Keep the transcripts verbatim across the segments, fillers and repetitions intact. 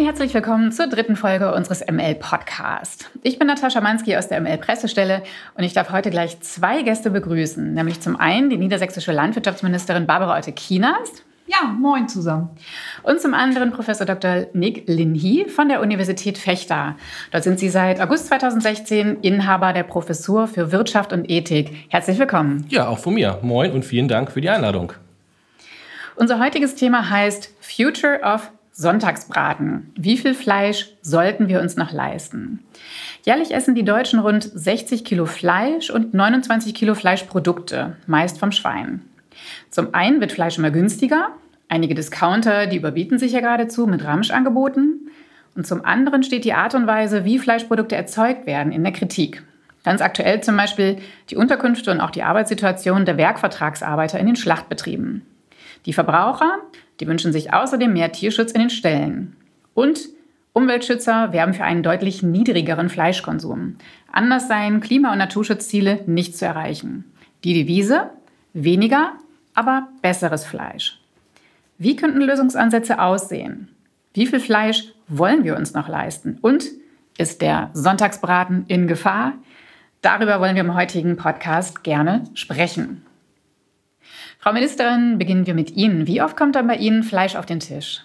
herzlich willkommen zur dritten Folge unseres M L-Podcasts. Ich bin Natascha Mansky aus der M L-Pressestelle und ich darf heute gleich zwei Gäste begrüßen. Nämlich zum einen die niedersächsische Landwirtschaftsministerin Barbara Otte-Kienast. Ja, moin zusammen. Und zum anderen Professor Doktor Nick Lin Hee von der Universität Vechta. Dort sind Sie seit August zweitausendsechzehn Inhaber der Professur für Wirtschaft und Ethik. Herzlich willkommen. Ja, auch von mir. Moin und vielen Dank für die Einladung. Unser heutiges Thema heißt Future of Sonntagsbraten. Wie viel Fleisch sollten wir uns noch leisten? Jährlich essen die Deutschen rund sechzig Kilo Fleisch und neunundzwanzig Kilo Fleischprodukte, meist vom Schwein. Zum einen wird Fleisch immer günstiger. Einige Discounter, die überbieten sich ja geradezu mit Ramschangeboten. Und zum anderen steht die Art und Weise, wie Fleischprodukte erzeugt werden, in der Kritik. Ganz aktuell zum Beispiel die Unterkünfte und auch die Arbeitssituation der Werkvertragsarbeiter in den Schlachtbetrieben. Die Verbraucher, die wünschen sich außerdem mehr Tierschutz in den Ställen. Und Umweltschützer werben für einen deutlich niedrigeren Fleischkonsum. Anders seien Klima- und Naturschutzziele nicht zu erreichen. Die Devise: weniger, aber besseres Fleisch. Wie könnten Lösungsansätze aussehen? Wie viel Fleisch wollen wir uns noch leisten? Und ist der Sonntagsbraten in Gefahr? Darüber wollen wir im heutigen Podcast gerne sprechen. Frau Ministerin, beginnen wir mit Ihnen. Wie oft kommt dann bei Ihnen Fleisch auf den Tisch?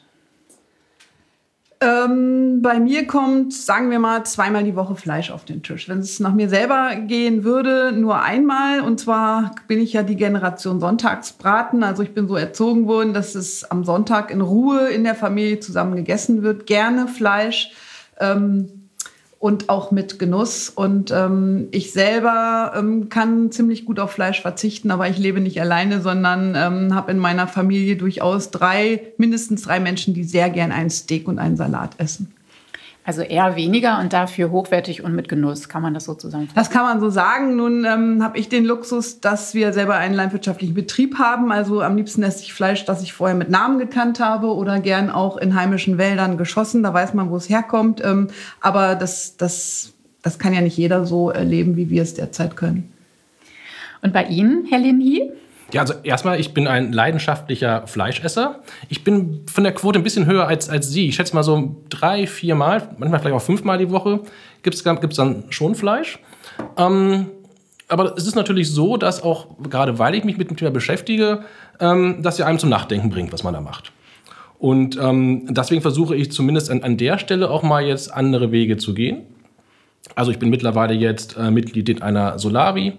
Ähm, bei mir kommt, sagen wir mal, zweimal die Woche Fleisch auf den Tisch. Wenn es nach mir selber gehen würde, nur einmal. Und zwar bin ich ja die Generation Sonntagsbraten. Also ich bin so erzogen worden, dass es am Sonntag in Ruhe in der Familie zusammen gegessen wird. Gerne Fleisch. Ähm, Und auch mit Genuss. Und ähm, ich selber ähm, kann ziemlich gut auf Fleisch verzichten, aber ich lebe nicht alleine, sondern ähm, habe in meiner Familie durchaus drei, mindestens drei Menschen, die sehr gern einen Steak und einen Salat essen. Also eher weniger und dafür hochwertig und mit Genuss. Kann man das so zusammenfassen? Das kann man so sagen. Nun ähm, habe ich den Luxus, dass wir selber einen landwirtschaftlichen Betrieb haben. Also am liebsten esse ich Fleisch, das ich vorher mit Namen gekannt habe oder gern auch in heimischen Wäldern geschossen. Da weiß man, wo es herkommt. Ähm, aber das, das, das kann ja nicht jeder so erleben, wie wir es derzeit können. Und bei Ihnen, Herr Lin Hee? Ja, also erstmal, ich bin ein leidenschaftlicher Fleischesser. Ich bin von der Quote ein bisschen höher als, als Sie. Ich schätze mal so drei, vier Mal, manchmal vielleicht auch fünfmal die Woche gibt es dann schon Fleisch. Ähm, aber es ist natürlich so, dass auch, gerade weil ich mich mit dem Thema beschäftige, ähm, das ja einem zum Nachdenken bringt, was man da macht. Und ähm, deswegen versuche ich zumindest an, an der Stelle auch mal jetzt andere Wege zu gehen. Also ich bin mittlerweile jetzt äh, Mitglied in einer Solavi.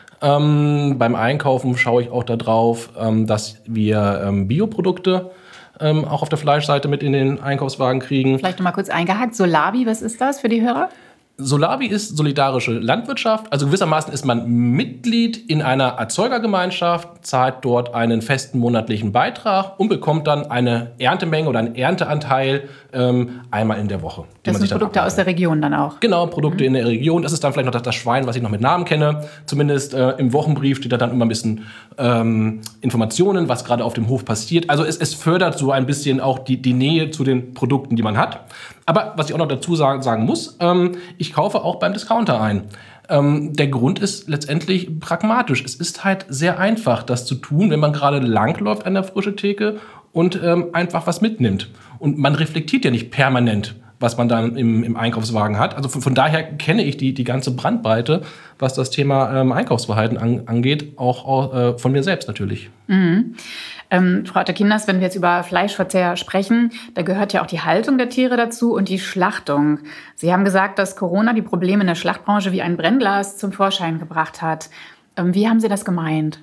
Ähm, beim Einkaufen schaue ich auch darauf, ähm, dass wir ähm, Bioprodukte ähm, auch auf der Fleischseite mit in den Einkaufswagen kriegen. Vielleicht noch mal kurz eingehakt. Solavi, was ist das für die Hörer? Solavi ist solidarische Landwirtschaft. Also gewissermaßen ist man Mitglied in einer Erzeugergemeinschaft, zahlt dort einen festen monatlichen Beitrag und bekommt dann eine Erntemenge oder einen Ernteanteil ähm, einmal in der Woche. Das sind Produkte aus der Region dann auch? Genau, Produkte mhm. in der Region. Das ist dann vielleicht noch das, das Schwein, was ich noch mit Namen kenne. Zumindest äh, im Wochenbrief steht da dann immer ein bisschen ähm, Informationen, was gerade auf dem Hof passiert. Also es, es fördert so ein bisschen auch die, die Nähe zu den Produkten, die man hat. Aber was ich auch noch dazu sagen, sagen muss, ähm, ich kaufe auch beim Discounter ein. Ähm, der Grund ist letztendlich pragmatisch. Es ist halt sehr einfach, das zu tun, wenn man gerade langläuft an der frischen Theke und ähm, einfach was mitnimmt. Und man reflektiert ja nicht permanent, was man dann im, im Einkaufswagen hat. Also von, von daher kenne ich die, die ganze Brandbreite, was das Thema ähm, Einkaufsverhalten an, angeht, auch, auch äh, von mir selbst natürlich. Mhm. Ähm, Frau Otte-Kienast, wenn wir jetzt über Fleischverzehr sprechen, da gehört ja auch die Haltung der Tiere dazu und die Schlachtung. Sie haben gesagt, dass Corona die Probleme in der Schlachtbranche wie ein Brennglas zum Vorschein gebracht hat. Ähm, wie haben Sie das gemeint?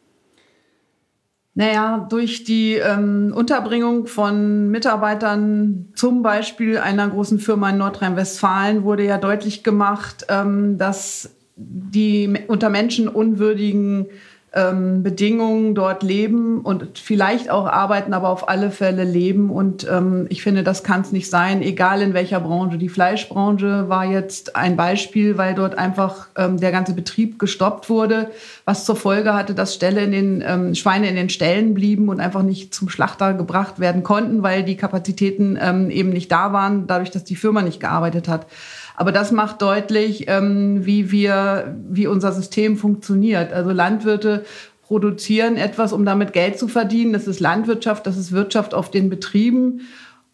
Naja, durch die ähm, Unterbringung von Mitarbeitern, zum Beispiel einer großen Firma in Nordrhein-Westfalen, wurde ja deutlich gemacht, ähm, dass die unter menschenunwürdigen ähm, Bedingungen dort leben und vielleicht auch arbeiten, aber auf alle Fälle leben. Und ähm, ich finde, das kann es nicht sein, egal in welcher Branche. Die Fleischbranche war jetzt ein Beispiel, weil dort einfach ähm, der ganze Betrieb gestoppt wurde, was zur Folge hatte, dass Ställe in den, ähm, Schweine in den Ställen blieben und einfach nicht zum Schlachter gebracht werden konnten, weil die Kapazitäten ähm, eben nicht da waren, dadurch, dass die Firma nicht gearbeitet hat. Aber das macht deutlich, ähm, wie wir, wie unser System funktioniert. Also Landwirte produzieren etwas, um damit Geld zu verdienen. Das ist Landwirtschaft, das ist Wirtschaft auf den Betrieben.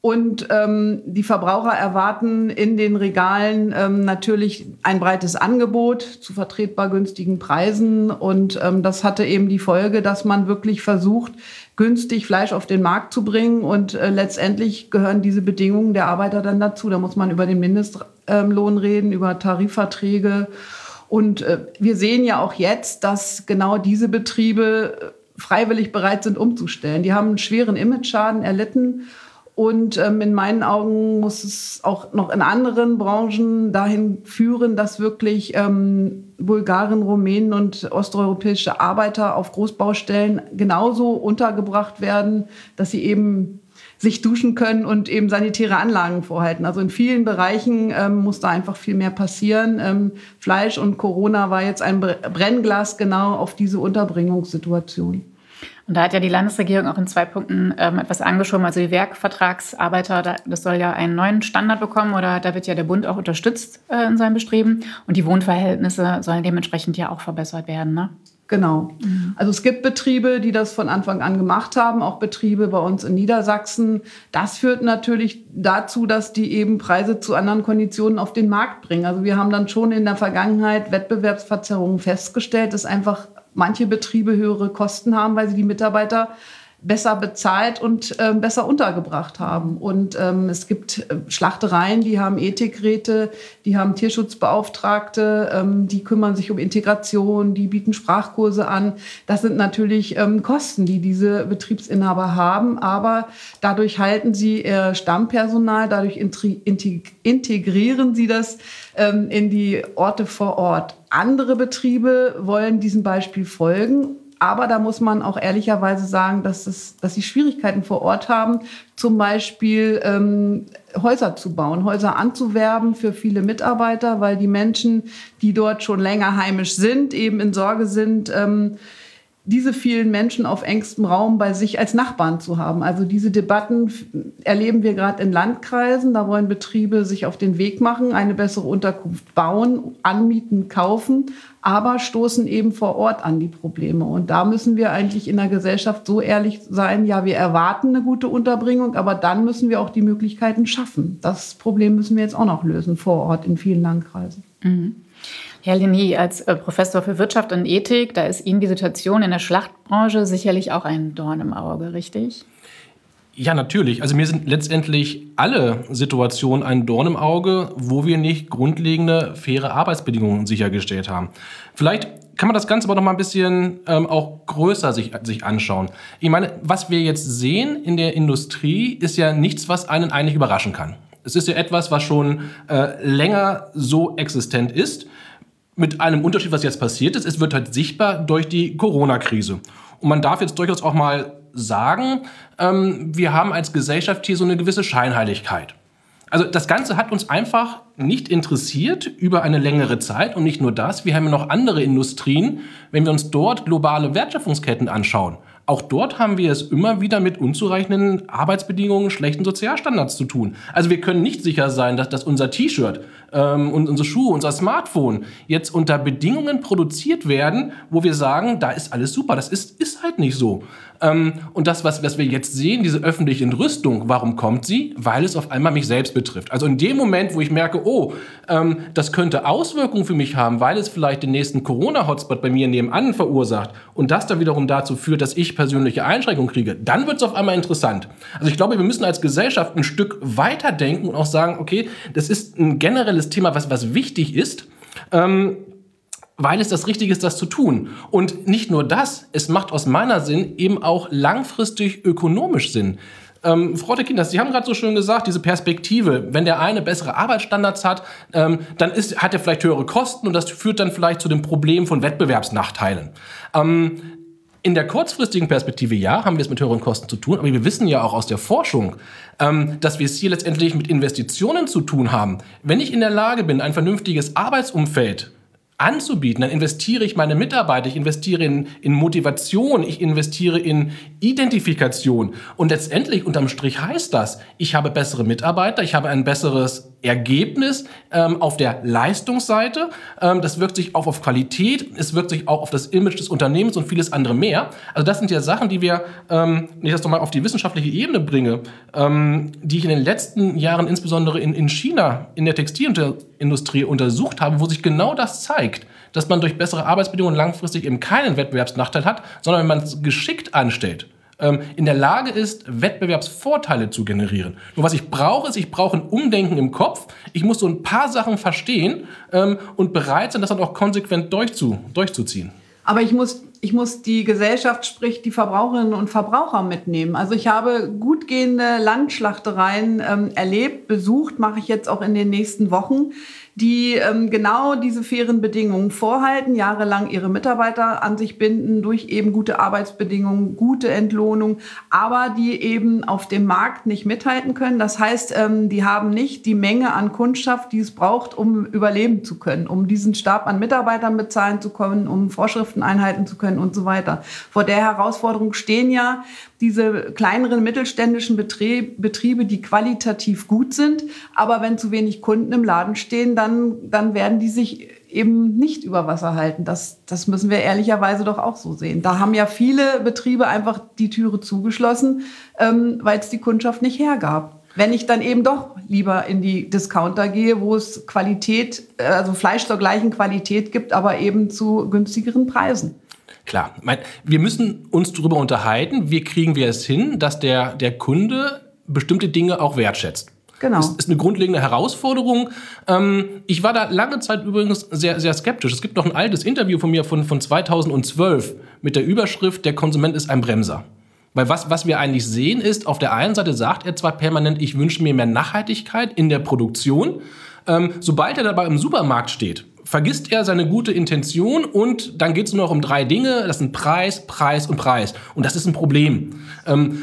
Und ähm, die Verbraucher erwarten in den Regalen ähm, natürlich ein breites Angebot zu vertretbar günstigen Preisen. Und ähm, das hatte eben die Folge, dass man wirklich versucht, günstig Fleisch auf den Markt zu bringen. Und äh, letztendlich gehören diese Bedingungen der Arbeiter dann dazu. Da muss man über den Mindestlohn reden, über Tarifverträge. Und äh, wir sehen ja auch jetzt, dass genau diese Betriebe freiwillig bereit sind, umzustellen. Die haben einen schweren Imageschaden erlitten. Und ähm, in meinen Augen muss es auch noch in anderen Branchen dahin führen, dass wirklich ähm, Bulgaren, Rumänen und osteuropäische Arbeiter auf Großbaustellen genauso untergebracht werden, dass sie eben sich duschen können und eben sanitäre Anlagen vorhalten. Also in vielen Bereichen ähm, muss da einfach viel mehr passieren. Ähm, Fleisch und Corona war jetzt ein Brennglas genau auf diese Unterbringungssituation. Und da hat ja die Landesregierung auch in zwei Punkten ähm, etwas angeschoben. Also die Werkvertragsarbeiter, da, das soll ja einen neuen Standard bekommen oder da wird ja der Bund auch unterstützt äh, in seinem Bestreben. Und die Wohnverhältnisse sollen dementsprechend ja auch verbessert werden, ne? Genau. Mhm. Also es gibt Betriebe, die das von Anfang an gemacht haben, auch Betriebe bei uns in Niedersachsen. Das führt natürlich dazu, dass die eben Preise zu anderen Konditionen auf den Markt bringen. Also wir haben dann schon in der Vergangenheit Wettbewerbsverzerrungen festgestellt, dass einfach manche Betriebe höhere Kosten haben, weil sie die Mitarbeiter besser bezahlt und äh, besser untergebracht haben. Und ähm, es gibt äh, Schlachtereien, die haben Ethikräte, die haben Tierschutzbeauftragte, ähm, die kümmern sich um Integration, die bieten Sprachkurse an. Das sind natürlich ähm, Kosten, die diese Betriebsinhaber haben, aber dadurch halten sie ihr Stammpersonal, dadurch integrieren sie das ähm, in die Orte vor Ort. Andere Betriebe wollen diesem Beispiel folgen. Aber da muss man auch ehrlicherweise sagen, dass, es, dass sie Schwierigkeiten vor Ort haben, zum Beispiel ähm, Häuser zu bauen, Häuser anzuwerben für viele Mitarbeiter, weil die Menschen, die dort schon länger heimisch sind, eben in Sorge sind, ähm, diese vielen Menschen auf engstem Raum bei sich als Nachbarn zu haben. Also diese Debatten erleben wir gerade in Landkreisen. Da wollen Betriebe sich auf den Weg machen, eine bessere Unterkunft bauen, anmieten, kaufen, aber stoßen eben vor Ort an die Probleme. Und da müssen wir eigentlich in der Gesellschaft so ehrlich sein, ja, wir erwarten eine gute Unterbringung, aber dann müssen wir auch die Möglichkeiten schaffen. Das Problem müssen wir jetzt auch noch lösen vor Ort in vielen Landkreisen. Mhm. Herr Ligny, als Professor für Wirtschaft und Ethik, da ist Ihnen die Situation in der Schlachtbranche sicherlich auch ein Dorn im Auge, richtig? Ja, natürlich. Also mir sind letztendlich alle Situationen ein Dorn im Auge, wo wir nicht grundlegende, faire Arbeitsbedingungen sichergestellt haben. Vielleicht kann man das Ganze aber noch mal ein bisschen ähm, auch größer sich, sich anschauen. Ich meine, was wir jetzt sehen in der Industrie, ist ja nichts, was einen eigentlich überraschen kann. Es ist ja etwas, was schon äh, länger so existent ist. Mit einem Unterschied, was jetzt passiert ist, es wird halt sichtbar durch die Corona-Krise. Und man darf jetzt durchaus auch mal sagen, ähm, wir haben als Gesellschaft hier so eine gewisse Scheinheiligkeit. Also das Ganze hat uns einfach nicht interessiert über eine längere Zeit. Und nicht nur das, wir haben ja noch andere Industrien, wenn wir uns dort globale Wertschöpfungsketten anschauen. Auch dort haben wir es immer wieder mit unzureichenden Arbeitsbedingungen, schlechten Sozialstandards zu tun. Also wir können nicht sicher sein, dass, dass unser T-Shirt ähm, und unsere Schuhe, unser Smartphone jetzt unter Bedingungen produziert werden, wo wir sagen, da ist alles super. Das ist, ist halt nicht so. Ähm, und das, was, was wir jetzt sehen, diese öffentliche Entrüstung, warum kommt sie? Weil es auf einmal mich selbst betrifft. Also in dem Moment, wo ich merke, oh, ähm, das könnte Auswirkungen für mich haben, weil es vielleicht den nächsten Corona-Hotspot bei mir nebenan verursacht und das dann wiederum dazu führt, dass ich persönliche Einschränkungen kriege, dann wird es auf einmal interessant. Also ich glaube, wir müssen als Gesellschaft ein Stück weiter denken und auch sagen, okay, das ist ein generelles Thema, was, was wichtig ist, ähm, weil es das Richtige ist, das zu tun. Und nicht nur das, es macht aus meiner Sinn eben auch langfristig ökonomisch Sinn. Ähm, Frau Tekinas, Sie haben gerade so schön gesagt, diese Perspektive, wenn der eine bessere Arbeitsstandards hat, ähm, dann ist, hat er vielleicht höhere Kosten und das führt dann vielleicht zu dem Problem von Wettbewerbsnachteilen. Ähm, In der kurzfristigen Perspektive, ja, haben wir es mit höheren Kosten zu tun, aber wir wissen ja auch aus der Forschung, ähm, dass wir es hier letztendlich mit Investitionen zu tun haben. Wenn ich in der Lage bin, ein vernünftiges Arbeitsumfeld anzubieten, dann investiere ich meine Mitarbeiter, ich investiere in, in Motivation, ich investiere in Identifikation. Und letztendlich unterm Strich heißt das, ich habe bessere Mitarbeiter, ich habe ein besseres Ergebnis ähm, auf der Leistungsseite. Ähm, das wirkt sich auch auf Qualität, es wirkt sich auch auf das Image des Unternehmens und vieles andere mehr. Also das sind ja Sachen, die wir, ähm, wenn ich das nochmal auf die wissenschaftliche Ebene bringe, ähm, die ich in den letzten Jahren insbesondere in, in China, in der Textilindustrie untersucht habe, wo sich genau das zeigt, dass man durch bessere Arbeitsbedingungen langfristig eben keinen Wettbewerbsnachteil hat, sondern wenn man es geschickt anstellt, in der Lage ist, Wettbewerbsvorteile zu generieren. Nur was ich brauche, ist, ich brauche ein Umdenken im Kopf. Ich muss so ein paar Sachen verstehen ähm, und bereit sein, das dann auch konsequent durchzu, durchzuziehen. Aber ich muss, ich muss die Gesellschaft, sprich die Verbraucherinnen und Verbraucher mitnehmen. Also ich habe gut gehende Landschlachtereien ähm, erlebt, besucht, mache ich jetzt auch in den nächsten Wochen, die ähm, genau diese fairen Bedingungen vorhalten, jahrelang ihre Mitarbeiter an sich binden durch eben gute Arbeitsbedingungen, gute Entlohnung, aber die eben auf dem Markt nicht mithalten können. Das heißt, ähm, die haben nicht die Menge an Kundschaft, die es braucht, um überleben zu können, um diesen Stab an Mitarbeitern bezahlen zu können, um Vorschriften einhalten zu können und so weiter. Vor der Herausforderung stehen ja diese kleineren mittelständischen Betriebe, die qualitativ gut sind, aber wenn zu wenig Kunden im Laden stehen, dann, dann werden die sich eben nicht über Wasser halten. Das, das müssen wir ehrlicherweise doch auch so sehen. Da haben ja viele Betriebe einfach die Türe zugeschlossen, ähm, weil es die Kundschaft nicht hergab. Wenn ich dann eben doch lieber in die Discounter gehe, wo es Qualität, also Fleisch zur gleichen Qualität gibt, aber eben zu günstigeren Preisen. Klar, wir müssen uns darüber unterhalten, wie kriegen wir es hin, dass der, der Kunde bestimmte Dinge auch wertschätzt. Genau. Das ist eine grundlegende Herausforderung. Ich war da lange Zeit übrigens sehr, sehr skeptisch. Es gibt noch ein altes Interview von mir von, von zweitausendzwölf mit der Überschrift „Der Konsument ist ein Bremser". Weil was, was wir eigentlich sehen ist, auf der einen Seite sagt er zwar permanent, ich wünsche mir mehr Nachhaltigkeit in der Produktion. Sobald er dabei im Supermarkt steht, vergisst er seine gute Intention und dann geht es nur noch um drei Dinge. Das sind Preis, Preis und Preis. Und das ist ein Problem. Ähm,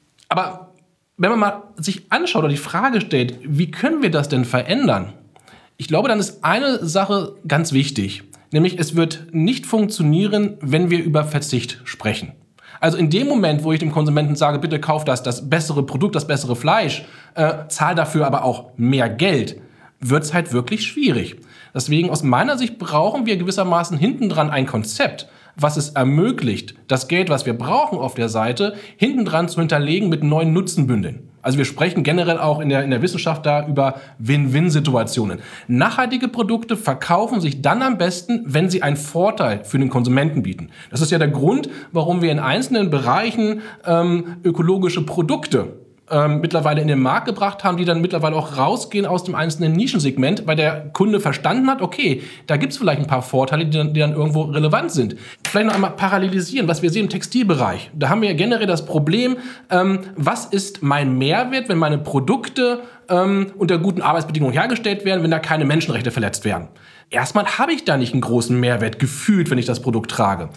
aber wenn man mal sich anschaut oder die Frage stellt, wie können wir das denn verändern? Ich glaube, dann ist eine Sache ganz wichtig. Nämlich, es wird nicht funktionieren, wenn wir über Verzicht sprechen. Also in dem Moment, wo ich dem Konsumenten sage, bitte kauf das, das bessere Produkt, das bessere Fleisch, äh, zahl dafür aber auch mehr Geld, wird es halt wirklich schwierig. Deswegen aus meiner Sicht brauchen wir gewissermaßen hintendran ein Konzept, was es ermöglicht, das Geld, was wir brauchen auf der Seite, hintendran zu hinterlegen mit neuen Nutzenbündeln. Also wir sprechen generell auch in der, in der Wissenschaft da über Win-Win-Situationen. Nachhaltige Produkte verkaufen sich dann am besten, wenn sie einen Vorteil für den Konsumenten bieten. Das ist ja der Grund, warum wir in einzelnen Bereichen ähm, ökologische Produkte Ähm, mittlerweile in den Markt gebracht haben, die dann mittlerweile auch rausgehen aus dem einzelnen Nischensegment, weil der Kunde verstanden hat, okay, da gibt es vielleicht ein paar Vorteile, die dann, die dann irgendwo relevant sind. Vielleicht noch einmal parallelisieren, was wir sehen im Textilbereich. Da haben wir ja generell das Problem, ähm, was ist mein Mehrwert, wenn meine Produkte ähm, unter guten Arbeitsbedingungen hergestellt werden, wenn da keine Menschenrechte verletzt werden. Erstmal habe ich da nicht einen großen Mehrwert gefühlt, wenn ich das Produkt trage.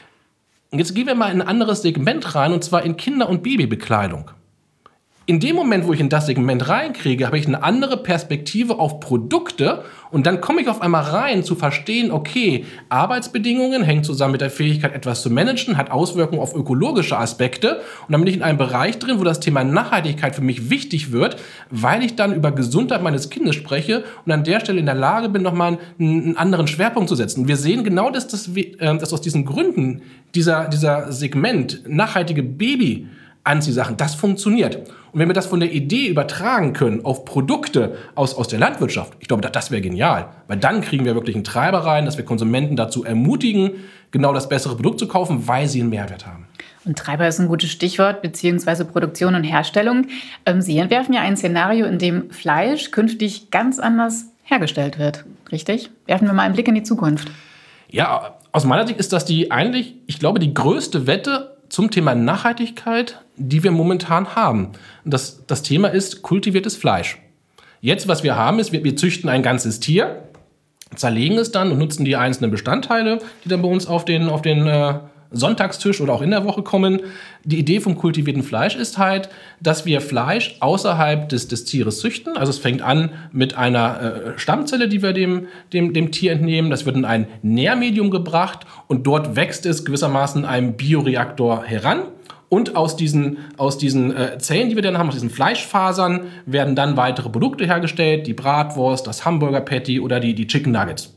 Und jetzt gehen wir mal in ein anderes Segment rein, und zwar in Kinder- und Babybekleidung. In dem Moment, wo ich in das Segment reinkriege, habe ich eine andere Perspektive auf Produkte und dann komme ich auf einmal rein zu verstehen, okay, Arbeitsbedingungen hängen zusammen mit der Fähigkeit, etwas zu managen, hat Auswirkungen auf ökologische Aspekte und dann bin ich in einem Bereich drin, wo das Thema Nachhaltigkeit für mich wichtig wird, weil ich dann über Gesundheit meines Kindes spreche und an der Stelle in der Lage bin, nochmal einen, einen anderen Schwerpunkt zu setzen. Wir sehen genau, dass, das, dass aus diesen Gründen dieser, dieser Segment nachhaltige Baby Anziehsachen, das funktioniert. Und wenn wir das von der Idee übertragen können auf Produkte aus, aus der Landwirtschaft, ich glaube, das, das wäre genial. Weil dann kriegen wir wirklich einen Treiber rein, dass wir Konsumenten dazu ermutigen, genau das bessere Produkt zu kaufen, weil sie einen Mehrwert haben. Und Treiber ist ein gutes Stichwort, beziehungsweise Produktion und Herstellung. Sie entwerfen ja ein Szenario, in dem Fleisch künftig ganz anders hergestellt wird. Richtig? Werfen wir mal einen Blick in die Zukunft. Ja, aus meiner Sicht ist das die eigentlich, ich glaube, die größte Wette zum Thema Nachhaltigkeit, die wir momentan haben. Das, das Thema ist kultiviertes Fleisch. Jetzt, was wir haben, ist, wir, wir züchten ein ganzes Tier, zerlegen es dann und nutzen die einzelnen Bestandteile, die dann bei uns auf den, auf den äh, Sonntagstisch oder auch in der Woche kommen. Die Idee vom kultivierten Fleisch ist halt, dass wir Fleisch außerhalb des, des Tieres züchten. Also es fängt an mit einer äh, Stammzelle, die wir dem, dem, dem Tier entnehmen. Das wird in ein Nährmedium gebracht und dort wächst es gewissermaßen in einem Bioreaktor heran. Und aus diesen, aus diesen äh, Zellen, die wir dann haben, aus diesen Fleischfasern, werden dann weitere Produkte hergestellt. Die Bratwurst, das Hamburger-Patty oder die, die Chicken Nuggets.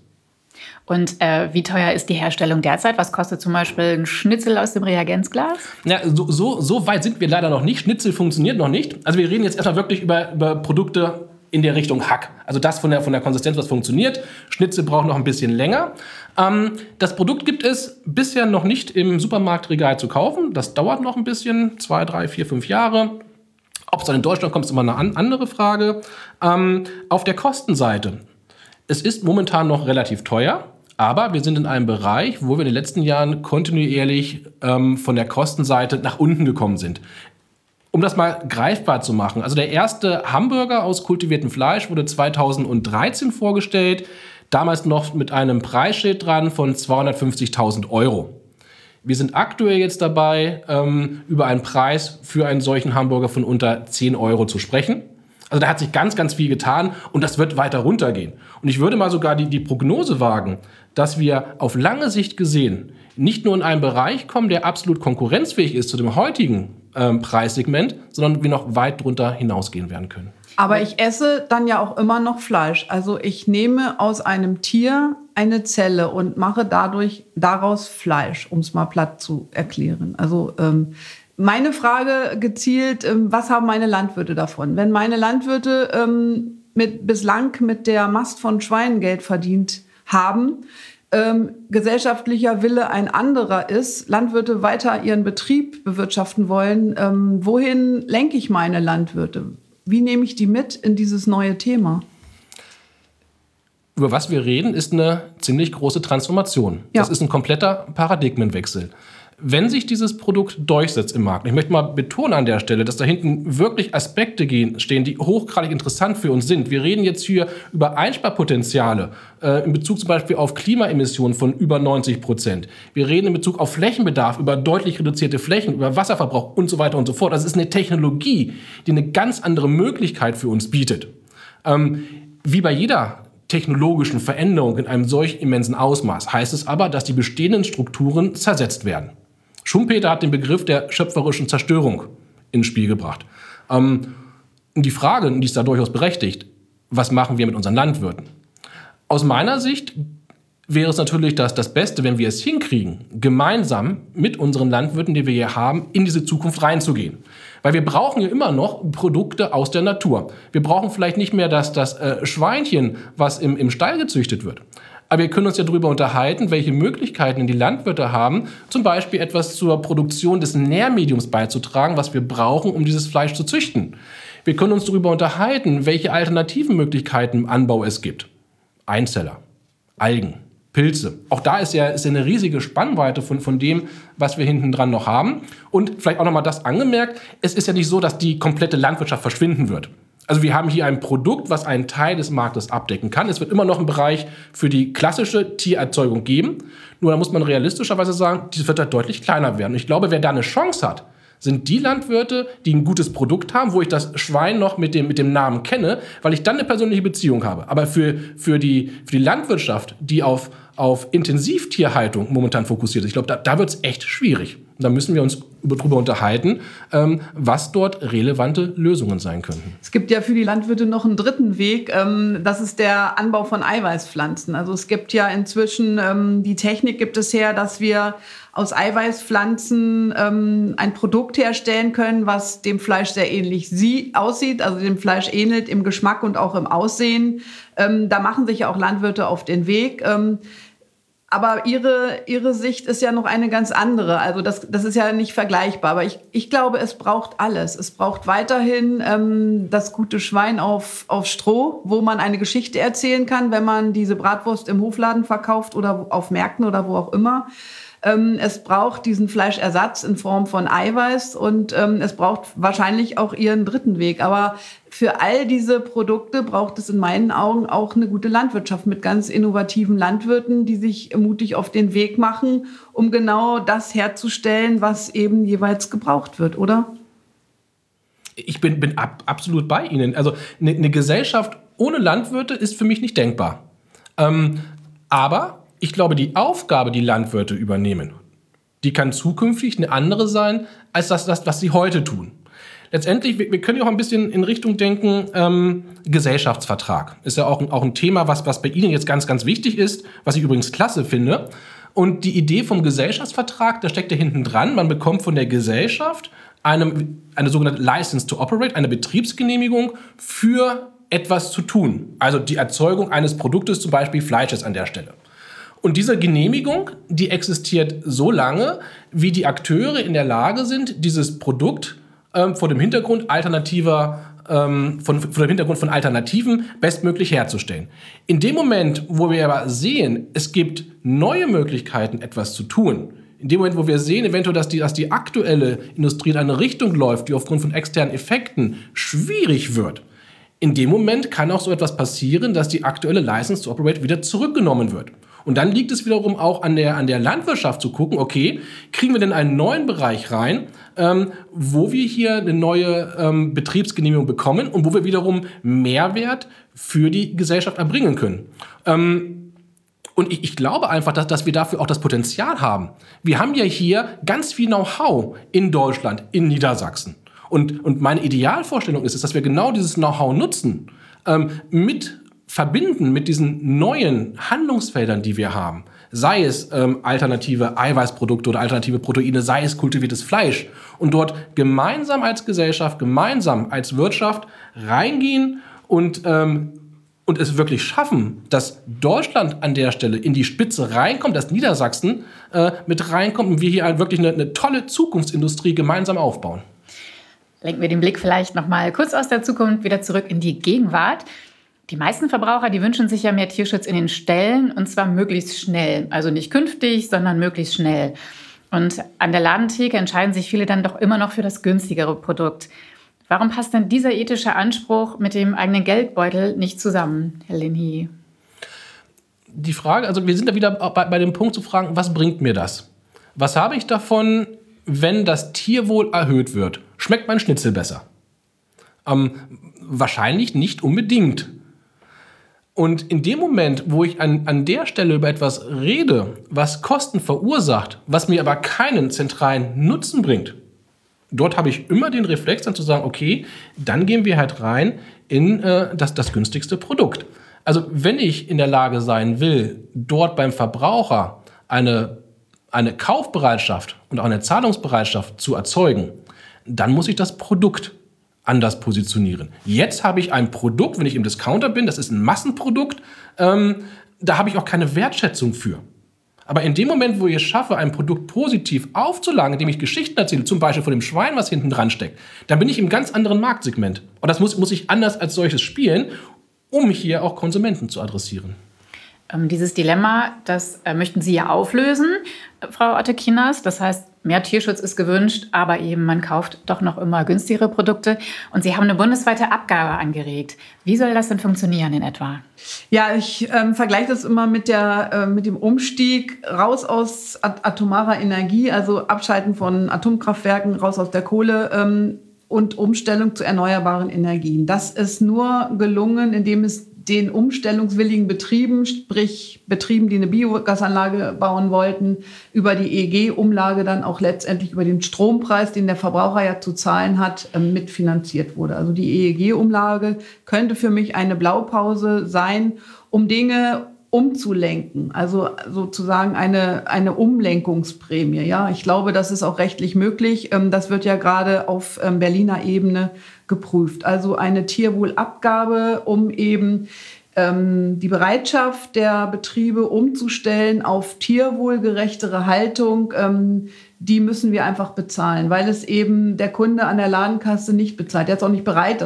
Und äh, wie teuer ist die Herstellung derzeit? Was kostet zum Beispiel ein Schnitzel aus dem Reagenzglas? Ja, so, so, so weit sind wir leider noch nicht. Schnitzel funktioniert noch nicht. Also wir reden jetzt erstmal wirklich über, über Produkte in der Richtung Hack. Also das von der, von der Konsistenz, was funktioniert. Schnitzel braucht noch ein bisschen länger. Ähm, das Produkt gibt es bisher noch nicht im Supermarktregal zu kaufen. Das dauert noch ein bisschen, zwei, drei, vier, fünf Jahre. Ob es dann in Deutschland kommt, ist immer eine an, andere Frage. Ähm, auf der Kostenseite. Es ist momentan noch relativ teuer. Aber wir sind in einem Bereich, wo wir in den letzten Jahren kontinuierlich ähm, von der Kostenseite nach unten gekommen sind. Um das mal greifbar zu machen, also der erste Hamburger aus kultiviertem Fleisch wurde zweitausenddreizehn vorgestellt, damals noch mit einem Preisschild dran von zweihundertfünfzigtausend Euro. Wir sind aktuell jetzt dabei, ähm, über einen Preis für einen solchen Hamburger von unter zehn Euro zu sprechen. Also da hat sich ganz, ganz viel getan und das wird weiter runtergehen. Und ich würde mal sogar die, die Prognose wagen, dass wir auf lange Sicht gesehen nicht nur in einen Bereich kommen, der absolut konkurrenzfähig ist zu dem heutigen ähm, Preissegment, sondern wir noch weit drunter hinausgehen werden können. Aber ich esse dann ja auch immer noch Fleisch. Also ich nehme aus einem Tier eine Zelle und mache dadurch daraus Fleisch, um es mal platt zu erklären. Also ähm, meine Frage gezielt, ähm, was haben meine Landwirte davon? Wenn meine Landwirte ähm, mit, bislang mit der Mast von Schweinen Geld verdient haben, ähm, gesellschaftlicher Wille ein anderer ist, Landwirte weiter ihren Betrieb bewirtschaften wollen, ähm, wohin lenke ich meine Landwirte? Wie nehme ich die mit in dieses neue Thema? Über was wir reden, ist eine ziemlich große Transformation. Ja. Das ist ein kompletter Paradigmenwechsel. Wenn sich dieses Produkt durchsetzt im Markt, ich möchte mal betonen an der Stelle, dass da hinten wirklich Aspekte gehen, stehen, die hochgradig interessant für uns sind. Wir reden jetzt hier über Einsparpotenziale äh, in Bezug zum Beispiel auf Klimaemissionen von über neunzig Prozent. Wir reden in Bezug auf Flächenbedarf, über deutlich reduzierte Flächen, über Wasserverbrauch und so weiter und so fort. Das ist eine Technologie, die eine ganz andere Möglichkeit für uns bietet. Ähm, wie bei jeder technologischen Veränderung in einem solch immensen Ausmaß heißt es aber, dass die bestehenden Strukturen zersetzt werden. Schumpeter hat den Begriff der schöpferischen Zerstörung ins Spiel gebracht. Ähm, die Frage, die ist da durchaus berechtigt, was machen wir mit unseren Landwirten? Aus meiner Sicht wäre es natürlich das, das Beste, wenn wir es hinkriegen, gemeinsam mit unseren Landwirten, die wir hier haben, in diese Zukunft reinzugehen. Weil wir brauchen ja immer noch Produkte aus der Natur. Wir brauchen vielleicht nicht mehr das, das äh, Schweinchen, was im, im Stall gezüchtet wird. Aber wir können uns ja darüber unterhalten, welche Möglichkeiten die Landwirte haben, zum Beispiel etwas zur Produktion des Nährmediums beizutragen, was wir brauchen, um dieses Fleisch zu züchten. Wir können uns darüber unterhalten, welche alternativen Möglichkeiten im Anbau es gibt. Einzeller, Algen, Pilze. Auch da ist ja, ist ja eine riesige Spannweite von, von dem, was wir hinten dran noch haben. Und vielleicht auch noch mal das angemerkt, es ist ja nicht so, dass die komplette Landwirtschaft verschwinden wird. Also wir haben hier ein Produkt, was einen Teil des Marktes abdecken kann. Es wird immer noch einen Bereich für die klassische Tiererzeugung geben. Nur da muss man realistischerweise sagen, dies wird halt deutlich kleiner werden. Und ich glaube, wer da eine Chance hat, sind die Landwirte, die ein gutes Produkt haben, wo ich das Schwein noch mit dem, mit dem Namen kenne, weil ich dann eine persönliche Beziehung habe. Aber für, für, die, für die Landwirtschaft, die auf, auf Intensivtierhaltung momentan fokussiert ist, ich glaube, da, da wird es echt schwierig. Und da müssen wir uns darüber unterhalten, ähm, was dort relevante Lösungen sein könnten. Es gibt ja für die Landwirte noch einen dritten Weg. Ähm, das ist der Anbau von Eiweißpflanzen. Also es gibt ja inzwischen, ähm, die Technik gibt es her, dass wir aus Eiweißpflanzen ähm, ein Produkt herstellen können, was dem Fleisch sehr ähnlich sie aussieht, also dem Fleisch ähnelt im Geschmack und auch im Aussehen. Ähm, da machen sich ja auch Landwirte auf den Weg. Ähm, Aber ihre, ihre Sicht ist ja noch eine ganz andere. Also das, das ist ja nicht vergleichbar. Aber ich, ich glaube, es braucht alles. Es braucht weiterhin ähm, das gute Schwein auf, auf Stroh, wo man eine Geschichte erzählen kann, wenn man diese Bratwurst im Hofladen verkauft oder auf Märkten oder wo auch immer. Ähm, es braucht diesen Fleischersatz in Form von Eiweiß und ähm, es braucht wahrscheinlich auch ihren dritten Weg. Aber für all diese Produkte braucht es in meinen Augen auch eine gute Landwirtschaft mit ganz innovativen Landwirten, die sich mutig auf den Weg machen, um genau das herzustellen, was eben jeweils gebraucht wird, oder? Ich bin, bin ab, absolut bei Ihnen. Also eine, eine Gesellschaft ohne Landwirte ist für mich nicht denkbar. Ähm, aber ich glaube, die Aufgabe, die Landwirte übernehmen, die kann zukünftig eine andere sein, als das, das was sie heute tun. Letztendlich, wir, wir können ja auch ein bisschen in Richtung denken, ähm, Gesellschaftsvertrag. Ist ja auch, auch ein Thema, was, was bei Ihnen jetzt ganz, ganz wichtig ist, was ich übrigens klasse finde. Und die Idee vom Gesellschaftsvertrag, da steckt ja hinten dran, man bekommt von der Gesellschaft eine, eine sogenannte License to Operate, eine Betriebsgenehmigung für etwas zu tun. Also die Erzeugung eines Produktes, zum Beispiel Fleisches an der Stelle. Und diese Genehmigung, die existiert so lange, wie die Akteure in der Lage sind, dieses Produkt ähm, vor dem Hintergrund alternativer, ähm, von, vor dem Hintergrund von Alternativen bestmöglich herzustellen. In dem Moment, wo wir aber sehen, es gibt neue Möglichkeiten, etwas zu tun, in dem Moment, wo wir sehen, eventuell, dass die, dass die aktuelle Industrie in eine Richtung läuft, die aufgrund von externen Effekten schwierig wird, in dem Moment kann auch so etwas passieren, dass die aktuelle License to Operate wieder zurückgenommen wird. Und dann liegt es wiederum auch an der, an der Landwirtschaft zu gucken, okay, kriegen wir denn einen neuen Bereich rein, ähm, wo wir hier eine neue ähm, Betriebsgenehmigung bekommen und wo wir wiederum Mehrwert für die Gesellschaft erbringen können. Ähm, und ich, ich glaube einfach, dass, dass wir dafür auch das Potenzial haben. Wir haben ja hier ganz viel Know-how in Deutschland, in Niedersachsen. Und, und meine Idealvorstellung ist es, dass wir genau dieses Know-how nutzen, ähm, mit verbinden mit diesen neuen Handlungsfeldern, die wir haben. Sei es ähm, alternative Eiweißprodukte oder alternative Proteine, sei es kultiviertes Fleisch. Und dort gemeinsam als Gesellschaft, gemeinsam als Wirtschaft reingehen und, ähm, und es wirklich schaffen, dass Deutschland an der Stelle in die Spitze reinkommt, dass Niedersachsen äh, mit reinkommt und wir hier wirklich eine, eine tolle Zukunftsindustrie gemeinsam aufbauen. Lenken wir den Blick vielleicht noch mal kurz aus der Zukunft wieder zurück in die Gegenwart. Die meisten Verbraucher, die wünschen sich ja mehr Tierschutz in den Ställen und zwar möglichst schnell. Also nicht künftig, sondern möglichst schnell. Und an der Ladentheke entscheiden sich viele dann doch immer noch für das günstigere Produkt. Warum passt denn dieser ethische Anspruch mit dem eigenen Geldbeutel nicht zusammen, Herr Linhi? Die Frage, also wir sind da wieder bei, bei dem Punkt zu fragen, was bringt mir das? Was habe ich davon, wenn das Tierwohl erhöht wird? Schmeckt mein Schnitzel besser? Ähm, wahrscheinlich nicht unbedingt. Und in dem Moment, wo ich an, an der Stelle über etwas rede, was Kosten verursacht, was mir aber keinen zentralen Nutzen bringt, dort habe ich immer den Reflex dann zu sagen, okay, dann gehen wir halt rein in äh, das, das günstigste Produkt. Also wenn ich in der Lage sein will, dort beim Verbraucher eine, eine Kaufbereitschaft und auch eine Zahlungsbereitschaft zu erzeugen, dann muss ich das Produkt anders positionieren. Jetzt habe ich ein Produkt, wenn ich im Discounter bin, das ist ein Massenprodukt, ähm, da habe ich auch keine Wertschätzung für. Aber in dem Moment, wo ich es schaffe, ein Produkt positiv aufzulagen, indem ich Geschichten erzähle, zum Beispiel von dem Schwein, was hinten dran steckt, dann bin ich im ganz anderen Marktsegment. Und das muss, muss ich anders als solches spielen, um hier auch Konsumenten zu adressieren. Ähm, dieses Dilemma, das äh, möchten Sie ja auflösen, äh, Frau Otte-Kienast. Das heißt, mehr Tierschutz ist gewünscht, aber eben man kauft doch noch immer günstigere Produkte. Und Sie haben eine bundesweite Abgabe angeregt. Wie soll das denn funktionieren in etwa? Ja, ich ähm, vergleiche das immer mit, der, äh, mit dem Umstieg raus aus at- atomarer Energie, also Abschalten von Atomkraftwerken, raus aus der Kohle ähm, und Umstellung zu erneuerbaren Energien. Das ist nur gelungen, indem es den umstellungswilligen Betrieben, sprich Betrieben, die eine Biogasanlage bauen wollten, über die E E G-Umlage dann auch letztendlich über den Strompreis, den der Verbraucher ja zu zahlen hat, mitfinanziert wurde. Also die E E G-Umlage könnte für mich eine Blaupause sein, um Dinge umzulenken, also sozusagen eine, eine Umlenkungsprämie. Ja, ich glaube, das ist auch rechtlich möglich. Das wird ja gerade auf Berliner Ebene geprüft. Also eine Tierwohlabgabe, um eben ähm, die Bereitschaft der Betriebe umzustellen auf tierwohlgerechtere Haltung, ähm, die müssen wir einfach bezahlen, weil es eben der Kunde an der Ladenkasse nicht bezahlt. Er ist auch nicht bereit, das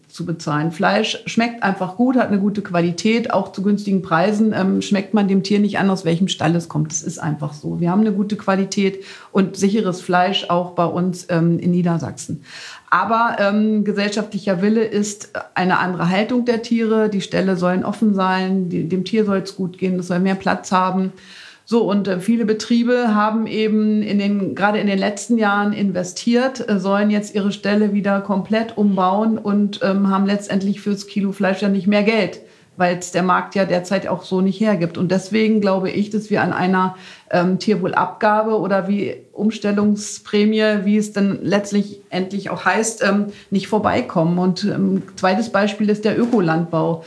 zu bezahlen. Fleisch schmeckt einfach gut, hat eine gute Qualität, auch zu günstigen Preisen ähm, schmeckt man dem Tier nicht an, aus welchem Stall es kommt. Das ist einfach so. Wir haben eine gute Qualität und sicheres Fleisch auch bei uns ähm, in Niedersachsen. Aber ähm, gesellschaftlicher Wille ist eine andere Haltung der Tiere. Die Ställe sollen offen sein, die, dem Tier soll es gut gehen, es soll mehr Platz haben. So, und äh, viele Betriebe haben eben in den, gerade in den letzten Jahren investiert, äh, sollen jetzt ihre Ställe wieder komplett umbauen und ähm, haben letztendlich fürs Kilo Fleisch ja nicht mehr Geld, weil es der Markt ja derzeit auch so nicht hergibt. Und deswegen glaube ich, dass wir an einer ähm, Tierwohlabgabe oder wie Umstellungsprämie, wie es dann letztlich endlich auch heißt, ähm, nicht vorbeikommen. Und ähm, zweites Beispiel ist der Ökolandbau.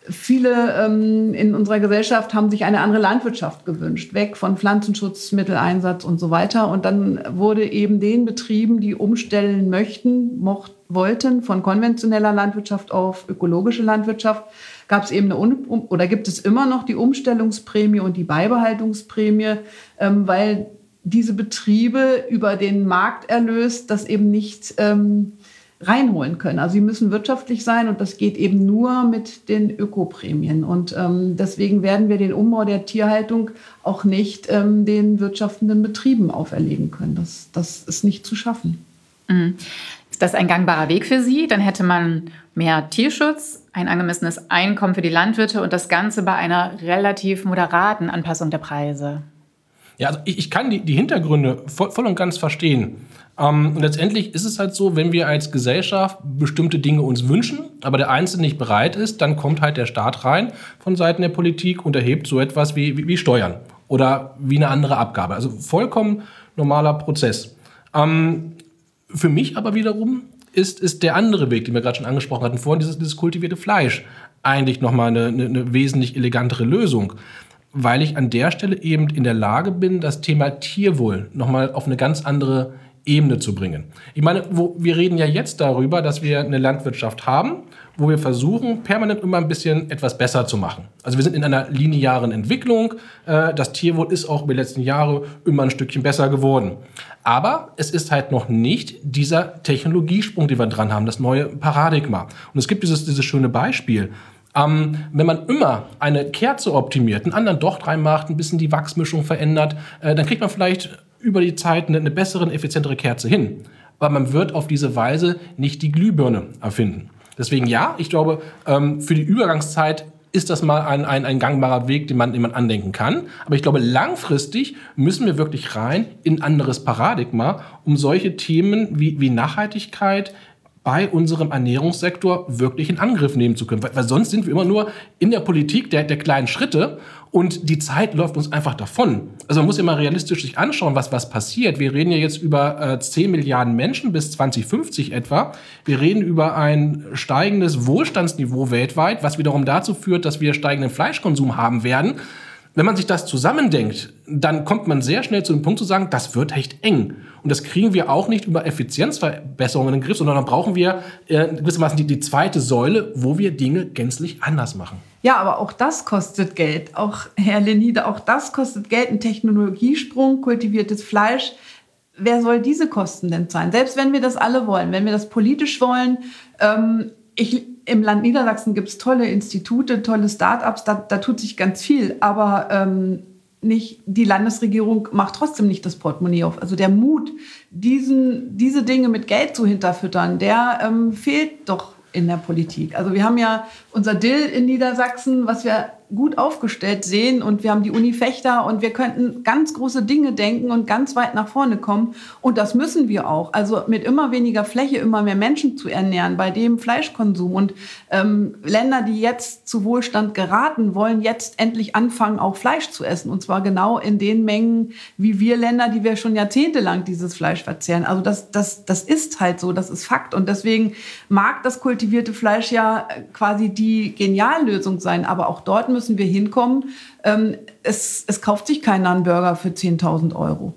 Viele ähm, in unserer Gesellschaft haben sich eine andere Landwirtschaft gewünscht, weg von Pflanzenschutzmitteleinsatz und so weiter. Und dann wurde eben den Betrieben, die umstellen möchten, mocht, wollten, von konventioneller Landwirtschaft auf ökologische Landwirtschaft, gab es eben eine um, oder gibt es immer noch die Umstellungsprämie und die Beibehaltungsprämie, ähm, weil diese Betriebe über den Markterlös das eben nicht ähm, reinholen können. Also sie müssen wirtschaftlich sein und das geht eben nur mit den Ökoprämien. Und ähm, deswegen werden wir den Umbau der Tierhaltung auch nicht ähm, den wirtschaftenden Betrieben auferlegen können. Das, das ist nicht zu schaffen. Mhm. Ist das ein gangbarer Weg für Sie? Dann hätte man mehr Tierschutz, ein angemessenes Einkommen für die Landwirte und das Ganze bei einer relativ moderaten Anpassung der Preise. Ja, also ich, ich kann die, die Hintergründe voll, voll und ganz verstehen. Ähm, und letztendlich ist es halt so, wenn wir als Gesellschaft bestimmte Dinge uns wünschen, aber der Einzelne nicht bereit ist, dann kommt halt der Staat rein von Seiten der Politik und erhebt so etwas wie, wie, wie Steuern oder wie eine andere Abgabe. Also vollkommen normaler Prozess. Ähm, für mich aber wiederum ist, ist der andere Weg, den wir gerade schon angesprochen hatten vorhin, dieses, dieses kultivierte Fleisch, eigentlich nochmal eine, eine, eine wesentlich elegantere Lösung. Weil ich an der Stelle eben in der Lage bin, das Thema Tierwohl nochmal auf eine ganz andere Ebene zu bringen. Ich meine, wo, wir reden ja jetzt darüber, dass wir eine Landwirtschaft haben, wo wir versuchen, permanent immer ein bisschen etwas besser zu machen. Also wir sind in einer linearen Entwicklung. Das Tierwohl ist auch über die letzten Jahre immer ein Stückchen besser geworden. Aber es ist halt noch nicht dieser Technologiesprung, den wir dran haben, das neue Paradigma. Und es gibt dieses, dieses schöne Beispiel. Ähm, wenn man immer eine Kerze optimiert, einen anderen Docht reinmacht, ein bisschen die Wachsmischung verändert, äh, dann kriegt man vielleicht über die Zeit eine, eine bessere, eine effizientere Kerze hin. Aber man wird auf diese Weise nicht die Glühbirne erfinden. Deswegen ja, ich glaube, ähm, für die Übergangszeit ist das mal ein, ein, ein gangbarer Weg, den man, den man andenken kann. Aber ich glaube, langfristig müssen wir wirklich rein in ein anderes Paradigma, um solche Themen wie, wie Nachhaltigkeit bei unserem Ernährungssektor wirklich in Angriff nehmen zu können. Weil, weil sonst sind wir immer nur in der Politik der, der kleinen Schritte und die Zeit läuft uns einfach davon. Also man muss ja mal realistisch sich anschauen, was, was passiert. Wir reden ja jetzt über äh, zehn Milliarden Menschen bis zwanzig fünfzig etwa. Wir reden über ein steigendes Wohlstandsniveau weltweit, was wiederum dazu führt, dass wir steigenden Fleischkonsum haben werden. Wenn man sich das zusammendenkt, dann kommt man sehr schnell zu dem Punkt zu sagen, das wird echt eng. Und das kriegen wir auch nicht über Effizienzverbesserungen in den Griff, sondern dann brauchen wir äh, gewissermaßen die, die zweite Säule, wo wir Dinge gänzlich anders machen. Ja, aber auch das kostet Geld. Auch, Herr Lenide, auch das kostet Geld. Ein Technologiesprung, kultiviertes Fleisch. Wer soll diese Kosten denn zahlen? Selbst wenn wir das alle wollen, wenn wir das politisch wollen, ähm, ich, im Land Niedersachsen gibt es tolle Institute, tolle Start-ups, da, da tut sich ganz viel, aber ähm, nicht, die Landesregierung macht trotzdem nicht das Portemonnaie auf. Also der Mut, diesen, diese Dinge mit Geld zu hinterfüttern, der ähm, fehlt doch in der Politik. Also wir haben ja unser D I L in Niedersachsen, was wir gut aufgestellt sehen, und wir haben die Uni Vechta und wir könnten ganz große Dinge denken und ganz weit nach vorne kommen, und das müssen wir auch. Also mit immer weniger Fläche immer mehr Menschen zu ernähren, bei dem Fleischkonsum, und ähm, Länder, die jetzt zu Wohlstand geraten, wollen jetzt endlich anfangen, auch Fleisch zu essen, und zwar genau in den Mengen wie wir Länder, die wir schon jahrzehntelang dieses Fleisch verzehren. Also das, das, das ist halt so, das ist Fakt, und deswegen mag das kultivierte Fleisch ja quasi die Geniallösung sein, aber auch dort müssen müssen wir hinkommen. Ähm, es, es kauft sich keiner einen Burger für zehntausend Euro.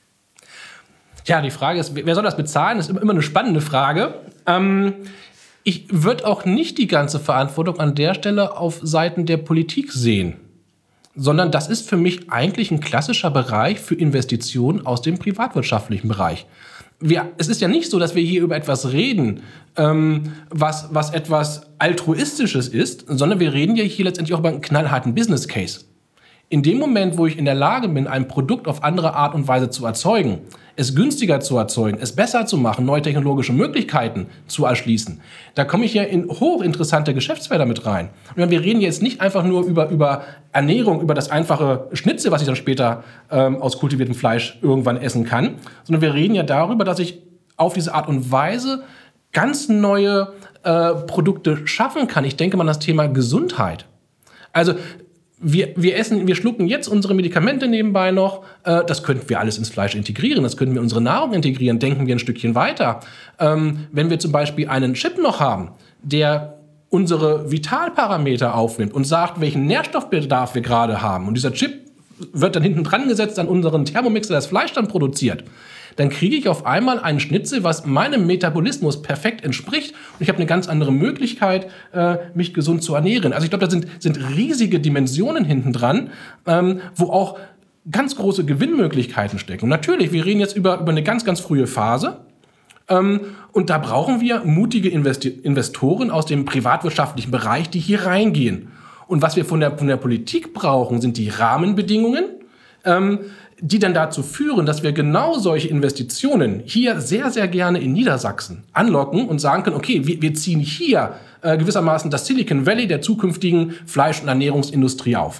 Ja, die Frage ist, wer soll das bezahlen? Das ist immer eine spannende Frage. Ähm, ich würde auch nicht die ganze Verantwortung an der Stelle auf Seiten der Politik sehen, sondern das ist für mich eigentlich ein klassischer Bereich für Investitionen aus dem privatwirtschaftlichen Bereich. wir, es ist ja nicht so, dass wir hier über etwas reden, ähm, was, was etwas Altruistisches ist, sondern wir reden ja hier letztendlich auch über einen knallharten Business Case. In dem Moment, wo ich in der Lage bin, ein Produkt auf andere Art und Weise zu erzeugen, es günstiger zu erzeugen, es besser zu machen, neue technologische Möglichkeiten zu erschließen, da komme ich ja in hochinteressante Geschäftsfelder mit rein. Und wir reden jetzt nicht einfach nur über, über Ernährung, über das einfache Schnitzel, was ich dann später ähm, aus kultiviertem Fleisch irgendwann essen kann, sondern wir reden ja darüber, dass ich auf diese Art und Weise ganz neue äh, Produkte schaffen kann. Ich denke mal an das Thema Gesundheit. Also Wir, wir essen, wir schlucken jetzt unsere Medikamente nebenbei noch. Äh, das könnten wir alles ins Fleisch integrieren. Das könnten wir in unsere Nahrung integrieren. Denken wir ein Stückchen weiter. Ähm, wenn wir zum Beispiel einen Chip noch haben, der unsere Vitalparameter aufnimmt und sagt, welchen Nährstoffbedarf wir gerade haben. Und dieser Chip wird dann hinten dran gesetzt an unseren Thermomix, der das Fleisch dann produziert. Dann kriege ich auf einmal einen Schnitzel, was meinem Metabolismus perfekt entspricht. Und ich habe eine ganz andere Möglichkeit, äh, mich gesund zu ernähren. Also ich glaube, da sind, sind riesige Dimensionen hinten dran, ähm, wo auch ganz große Gewinnmöglichkeiten stecken. Und natürlich, wir reden jetzt über, über eine ganz, ganz frühe Phase. Ähm, und da brauchen wir mutige Investi- Investoren aus dem privatwirtschaftlichen Bereich, die hier reingehen. Und was wir von der, von der Politik brauchen, sind die Rahmenbedingungen, ähm, die dann dazu führen, dass wir genau solche Investitionen hier sehr, sehr gerne in Niedersachsen anlocken und sagen können, okay, wir, wir ziehen hier äh, gewissermaßen das Silicon Valley der zukünftigen Fleisch- und Ernährungsindustrie auf.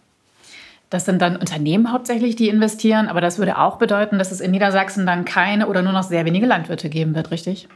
Das sind dann Unternehmen hauptsächlich, die investieren, aber das würde auch bedeuten, dass es in Niedersachsen dann keine oder nur noch sehr wenige Landwirte geben wird, richtig?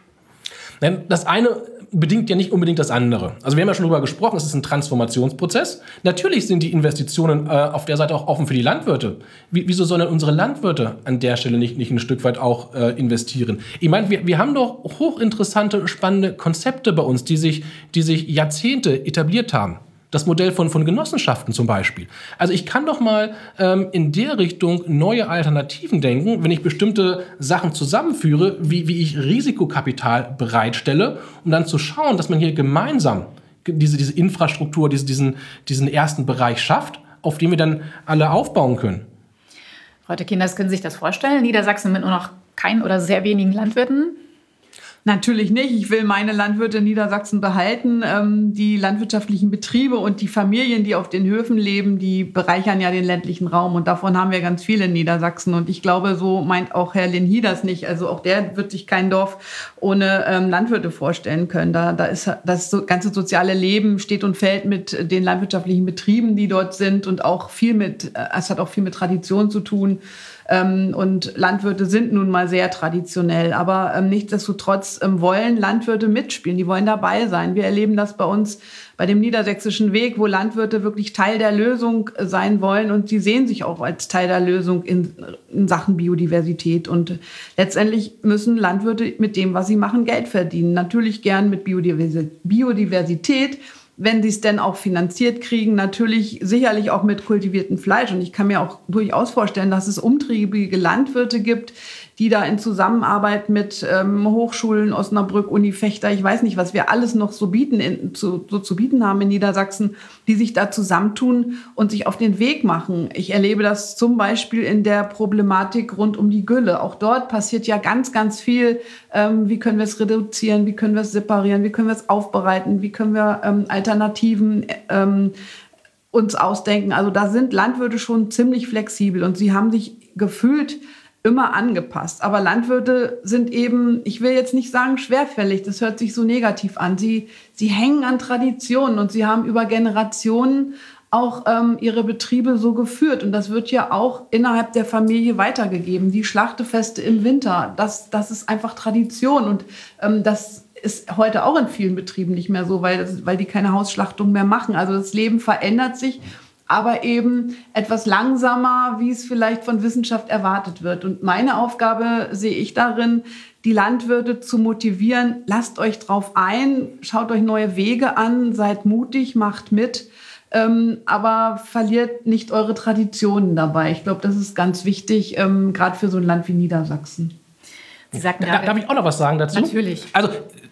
Das eine bedingt ja nicht unbedingt das andere. Also wir haben ja schon darüber gesprochen, es ist ein Transformationsprozess. Natürlich sind die Investitionen äh, auf der Seite auch offen für die Landwirte. Wie, wieso sollen unsere Landwirte an der Stelle nicht, nicht ein Stück weit auch äh, investieren? Ich meine, wir, wir haben doch hochinteressante, spannende Konzepte bei uns, die sich, die sich Jahrzehnte etabliert haben. Das Modell von, von Genossenschaften zum Beispiel. Also ich kann doch mal ähm, in der Richtung neue Alternativen denken, wenn ich bestimmte Sachen zusammenführe, wie, wie ich Risikokapital bereitstelle, um dann zu schauen, dass man hier gemeinsam diese, diese Infrastruktur, diese, diesen, diesen ersten Bereich schafft, auf den wir dann alle aufbauen können. Frau Kinders, können Sie sich das vorstellen? Niedersachsen mit nur noch keinen oder sehr wenigen Landwirten? Natürlich nicht. Ich will meine Landwirte in Niedersachsen behalten. Ähm, die landwirtschaftlichen Betriebe und die Familien, die auf den Höfen leben, die bereichern ja den ländlichen Raum. Und davon haben wir ganz viele in Niedersachsen. Und ich glaube, so meint auch Herr Linhy das nicht. Also auch der wird sich kein Dorf ohne ähm, Landwirte vorstellen können. Da, da ist das so, ganze soziale Leben steht und fällt mit den landwirtschaftlichen Betrieben, die dort sind. Und auch viel mit, es hat auch viel mit Tradition zu tun. Ähm, und Landwirte sind nun mal sehr traditionell. Aber ähm, nichtsdestotrotz ähm, wollen Landwirte mitspielen. Die wollen dabei sein. Wir erleben das bei uns bei dem Niedersächsischen Weg, wo Landwirte wirklich Teil der Lösung sein wollen. Und sie sehen sich auch als Teil der Lösung in, in Sachen Biodiversität. Und letztendlich müssen Landwirte mit dem, was sie machen, Geld verdienen. Natürlich gern mit Biodiversität. Wenn sie es denn auch finanziert kriegen, natürlich sicherlich auch mit kultiviertem Fleisch. Und ich kann mir auch durchaus vorstellen, dass es umtriebige Landwirte gibt, die da in Zusammenarbeit mit ähm, Hochschulen, Osnabrück, Uni Vechta, ich weiß nicht, was wir alles noch so bieten, in, zu, so zu bieten haben in Niedersachsen, die sich da zusammentun und sich auf den Weg machen. Ich erlebe das zum Beispiel in der Problematik rund um die Gülle. Auch dort passiert ja ganz, ganz viel. Ähm, wie können wir es reduzieren? Wie können wir es separieren? Wie können wir es aufbereiten? Wie können wir ähm, Alternativen ähm, uns ausdenken? Also da sind Landwirte schon ziemlich flexibel und sie haben sich gefühlt immer angepasst. Aber Landwirte sind eben, ich will jetzt nicht sagen schwerfällig, das hört sich so negativ an. Sie, sie hängen an Traditionen und sie haben über Generationen auch ähm, ihre Betriebe so geführt. Und das wird ja auch innerhalb der Familie weitergegeben. Die Schlachtefeste im Winter, das, das ist einfach Tradition. Und ähm, das ist heute auch in vielen Betrieben nicht mehr so, weil, das, weil die keine Hausschlachtung mehr machen. Also das Leben verändert sich, aber eben etwas langsamer, wie es vielleicht von Wissenschaft erwartet wird. Und meine Aufgabe sehe ich darin, die Landwirte zu motivieren, lasst euch drauf ein, schaut euch neue Wege an, seid mutig, macht mit, ähm, aber verliert nicht eure Traditionen dabei. Ich glaube, das ist ganz wichtig, ähm, gerade für so ein Land wie Niedersachsen. Sie sagten, da, darf ich auch noch was sagen dazu? Natürlich. Also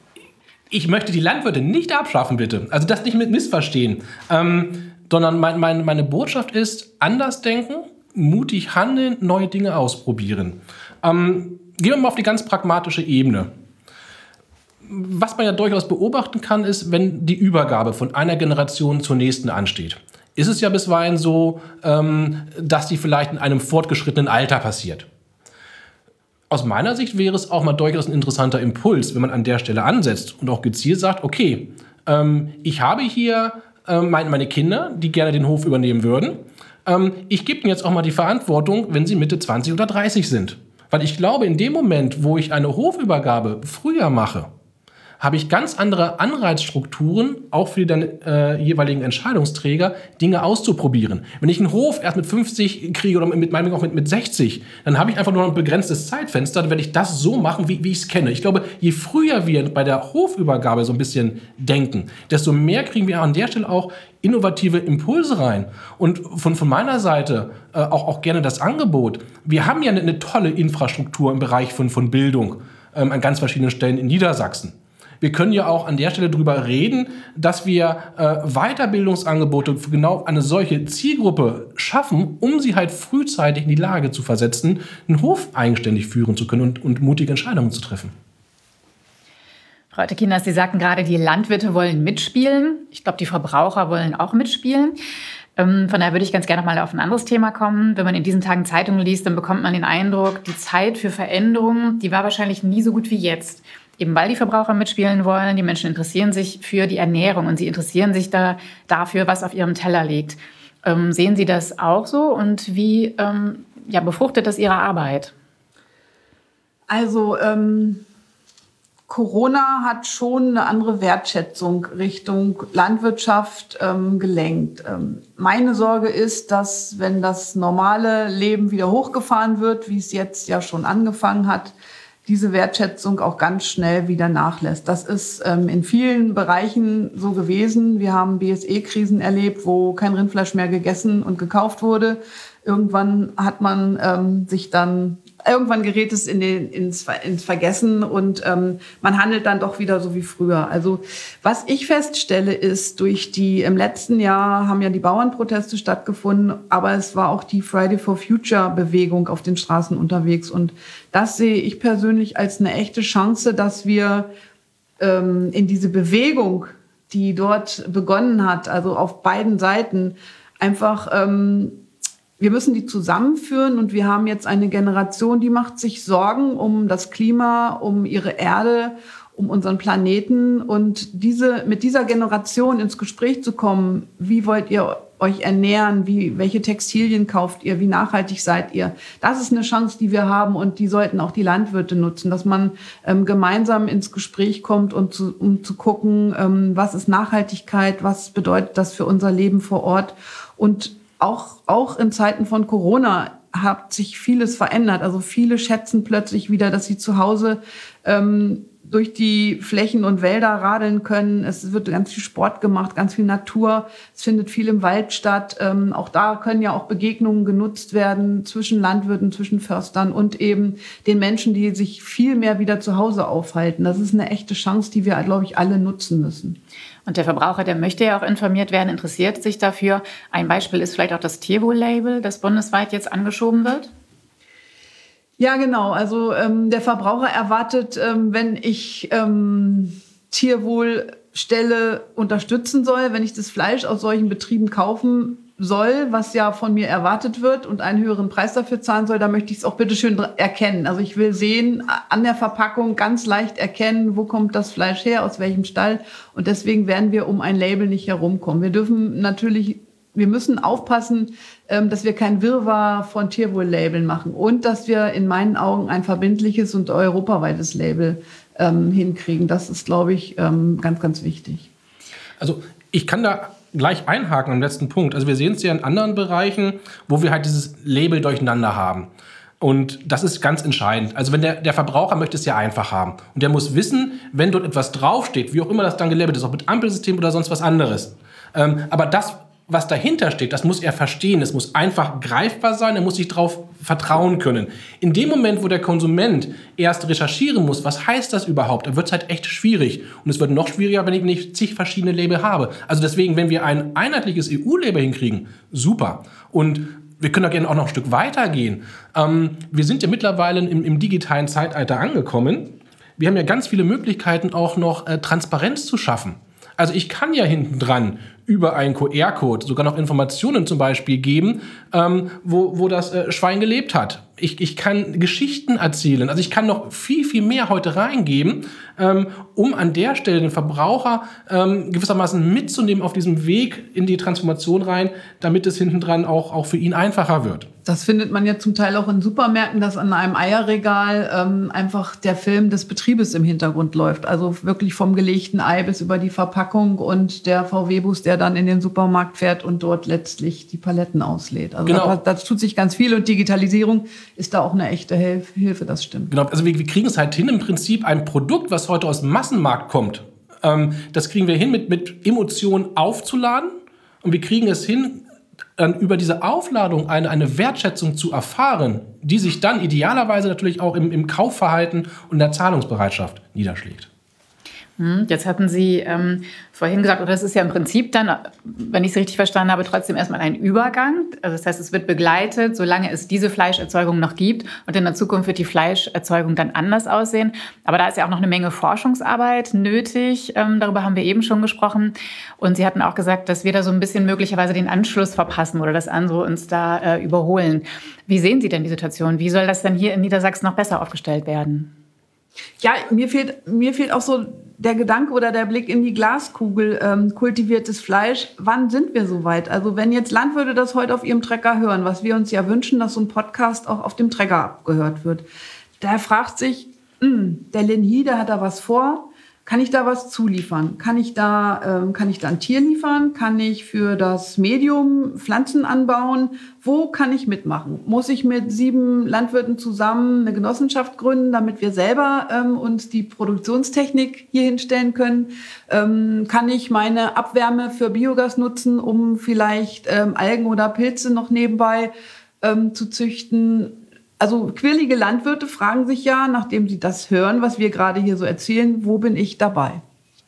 ich möchte die Landwirte nicht abschaffen, bitte. Also das nicht mit missverstehen. Ähm, sondern mein, mein, meine Botschaft ist, anders denken, mutig handeln, neue Dinge ausprobieren. Ähm, gehen wir mal auf die ganz pragmatische Ebene. Was man ja durchaus beobachten kann, ist, wenn die Übergabe von einer Generation zur nächsten ansteht, ist es ja bisweilen so, ähm, dass die vielleicht in einem fortgeschrittenen Alter passiert. Aus meiner Sicht wäre es auch mal durchaus ein interessanter Impuls, wenn man an der Stelle ansetzt und auch gezielt sagt, okay, ähm, ich habe hier ähm, meine, meine Kinder, die gerne den Hof übernehmen würden. Ähm, ich gebe ihnen jetzt auch mal die Verantwortung, wenn sie Mitte zwanzig oder dreißig sind. Weil ich glaube, in dem Moment, wo ich eine Hofübergabe früher mache, habe ich ganz andere Anreizstrukturen, auch für die dann äh, jeweiligen Entscheidungsträger, Dinge auszuprobieren. Wenn ich einen Hof erst mit fünfzig kriege oder mit meinem auch mit, mit sechzig, dann habe ich einfach nur noch ein begrenztes Zeitfenster, dann werde ich das so machen, wie, wie ich es kenne. Ich glaube, je früher wir bei der Hofübergabe so ein bisschen denken, desto mehr kriegen wir an der Stelle auch innovative Impulse rein. Und von, von meiner Seite äh, auch, auch gerne das Angebot. Wir haben ja eine, eine tolle Infrastruktur im Bereich von, von Bildung ähm, an ganz verschiedenen Stellen in Niedersachsen. Wir können ja auch an der Stelle darüber reden, dass wir äh, Weiterbildungsangebote für genau eine solche Zielgruppe schaffen, um sie halt frühzeitig in die Lage zu versetzen, einen Hof eigenständig führen zu können und, und mutige Entscheidungen zu treffen. Frau Oette-Kienast, Sie sagten gerade, die Landwirte wollen mitspielen. Ich glaube, die Verbraucher wollen auch mitspielen. Ähm, von daher würde ich ganz gerne noch mal auf ein anderes Thema kommen. Wenn man in diesen Tagen Zeitungen liest, dann bekommt man den Eindruck, die Zeit für Veränderungen, die war wahrscheinlich nie so gut wie jetzt. Eben weil die Verbraucher mitspielen wollen, die Menschen interessieren sich für die Ernährung und sie interessieren sich da dafür, was auf ihrem Teller liegt. Ähm, sehen Sie das auch so und wie ähm, ja, befruchtet das Ihre Arbeit? Also ähm, Corona hat schon eine andere Wertschätzung Richtung Landwirtschaft ähm, gelenkt. Ähm, meine Sorge ist, dass wenn das normale Leben wieder hochgefahren wird, wie es jetzt ja schon angefangen hat, diese Wertschätzung auch ganz schnell wieder nachlässt. Das ist ähm, in vielen Bereichen so gewesen. Wir haben B S E-Krisen erlebt, wo kein Rindfleisch mehr gegessen und gekauft wurde. Irgendwann hat man ähm, sich dann, irgendwann gerät es in den, ins, ins Vergessen und ähm, man handelt dann doch wieder so wie früher. Also was ich feststelle ist, durch die, im letzten Jahr haben ja die Bauernproteste stattgefunden, aber es war auch die Friday for Future Bewegung auf den Straßen unterwegs und das sehe ich persönlich als eine echte Chance, dass wir ähm, in diese Bewegung, die dort begonnen hat, also auf beiden Seiten, einfach, ähm, wir müssen die zusammenführen und wir haben jetzt eine Generation, die macht sich Sorgen um das Klima, um ihre Erde, um unseren Planeten und diese, mit dieser Generation ins Gespräch zu kommen, wie wollt ihr euch ernähren, wie, welche Textilien kauft ihr, wie nachhaltig seid ihr. Das ist eine Chance, die wir haben und die sollten auch die Landwirte nutzen, dass man ähm, gemeinsam ins Gespräch kommt, und zu, um zu gucken, ähm, was ist Nachhaltigkeit, was bedeutet das für unser Leben vor Ort. Und auch, auch in Zeiten von Corona hat sich vieles verändert. Also viele schätzen plötzlich wieder, dass sie zu Hause ähm, durch die Flächen und Wälder radeln können. Es wird ganz viel Sport gemacht, ganz viel Natur. Es findet viel im Wald statt. Ähm, auch da können ja auch Begegnungen genutzt werden zwischen Landwirten, zwischen Förstern und eben den Menschen, die sich viel mehr wieder zu Hause aufhalten. Das ist eine echte Chance, die wir, glaube ich, alle nutzen müssen. Und der Verbraucher, der möchte ja auch informiert werden, interessiert sich dafür. Ein Beispiel ist vielleicht auch das Tierwohl-Label, das bundesweit jetzt angeschoben wird. Ja, genau. Also ähm, der Verbraucher erwartet, ähm, wenn ich ähm, Tierwohlstelle unterstützen soll, wenn ich das Fleisch aus solchen Betrieben kaufen soll, was ja von mir erwartet wird und einen höheren Preis dafür zahlen soll, da möchte ich es auch bitte schön erkennen. Also ich will sehen, an der Verpackung ganz leicht erkennen, wo kommt das Fleisch her, aus welchem Stall. Und deswegen werden wir um ein Label nicht herumkommen. Wir dürfen natürlich Wir müssen aufpassen, dass wir kein Wirrwarr von Tierwohl-Labeln machen und dass wir in meinen Augen ein verbindliches und europaweites Label ähm, hinkriegen. Das ist, glaube ich, ähm, ganz, ganz wichtig. Also ich kann da gleich einhaken am letzten Punkt. Also wir sehen es ja in anderen Bereichen, wo wir halt dieses Label durcheinander haben. Und das ist ganz entscheidend. Also wenn der, der Verbraucher möchte es ja einfach haben. Und der muss wissen, wenn dort etwas draufsteht, wie auch immer das dann gelabelt ist, ob mit Ampelsystem oder sonst was anderes. Ähm, aber das, was dahinter steht, das muss er verstehen. Es muss einfach greifbar sein, er muss sich darauf vertrauen können. In dem Moment, wo der Konsument erst recherchieren muss, was heißt das überhaupt, dann wird es halt echt schwierig. Und es wird noch schwieriger, wenn ich nicht zig verschiedene Label habe. Also deswegen, wenn wir ein einheitliches E U-Label hinkriegen, super. Und wir können da gerne auch noch ein Stück weitergehen. Ähm, wir sind ja mittlerweile im, im digitalen Zeitalter angekommen. Wir haben ja ganz viele Möglichkeiten, auch noch äh, Transparenz zu schaffen. Also ich kann ja hinten dran über einen Q R-Code sogar noch Informationen zum Beispiel geben, ähm, wo, wo das äh, Schwein gelebt hat. Ich, ich kann Geschichten erzählen. Also ich kann noch viel, viel mehr heute reingeben, ähm, um an der Stelle den Verbraucher ähm, gewissermaßen mitzunehmen auf diesem Weg in die Transformation rein, damit es hinten dran auch, auch für ihn einfacher wird. Das findet man ja zum Teil auch in Supermärkten, dass an einem Eierregal ähm, einfach der Film des Betriebes im Hintergrund läuft. Also wirklich vom gelegten Ei bis über die Verpackung und der V W-Bus, der dann in den Supermarkt fährt und dort letztlich die Paletten auslädt. Also genau. da, da tut sich ganz viel und Digitalisierung ist da auch eine echte Hilfe, das stimmt. Genau, also wir, wir kriegen es halt hin, im Prinzip ein Produkt, was heute aus dem Massenmarkt kommt, ähm, das kriegen wir hin, mit, mit Emotionen aufzuladen und wir kriegen es hin, dann über diese Aufladung eine, eine Wertschätzung zu erfahren, die sich dann idealerweise natürlich auch im, im Kaufverhalten und der Zahlungsbereitschaft niederschlägt. Jetzt hatten Sie ähm, vorhin gesagt, oder das ist ja im Prinzip dann, wenn ich es richtig verstanden habe, trotzdem erstmal ein Übergang. Also das heißt, es wird begleitet, solange es diese Fleischerzeugung noch gibt. Und in der Zukunft wird die Fleischerzeugung dann anders aussehen. Aber da ist ja auch noch eine Menge Forschungsarbeit nötig. Ähm, darüber haben wir eben schon gesprochen. Und Sie hatten auch gesagt, dass wir da so ein bisschen möglicherweise den Anschluss verpassen oder dass andere uns da äh, überholen. Wie sehen Sie denn die Situation? Wie soll das denn hier in Niedersachsen noch besser aufgestellt werden? Ja, mir fehlt, mir fehlt auch so der Gedanke oder der Blick in die Glaskugel, ähm, kultiviertes Fleisch. Wann sind wir so weit? Also wenn jetzt Landwirte das heute auf ihrem Trecker hören, was wir uns ja wünschen, dass so ein Podcast auch auf dem Trecker abgehört wird, der fragt sich, der Linhi, der hat da was vor, kann ich da was zuliefern? Kann ich da, ähm, kann ich da ein Tier liefern? Kann ich für das Medium Pflanzen anbauen? Wo kann ich mitmachen? Muss ich mit sieben Landwirten zusammen eine Genossenschaft gründen, damit wir selber ähm, uns die Produktionstechnik hier hinstellen können? Ähm, kann ich meine Abwärme für Biogas nutzen, um vielleicht ähm, Algen oder Pilze noch nebenbei ähm, zu züchten? Also quirlige Landwirte fragen sich ja, nachdem sie das hören, was wir gerade hier so erzählen, wo bin ich dabei?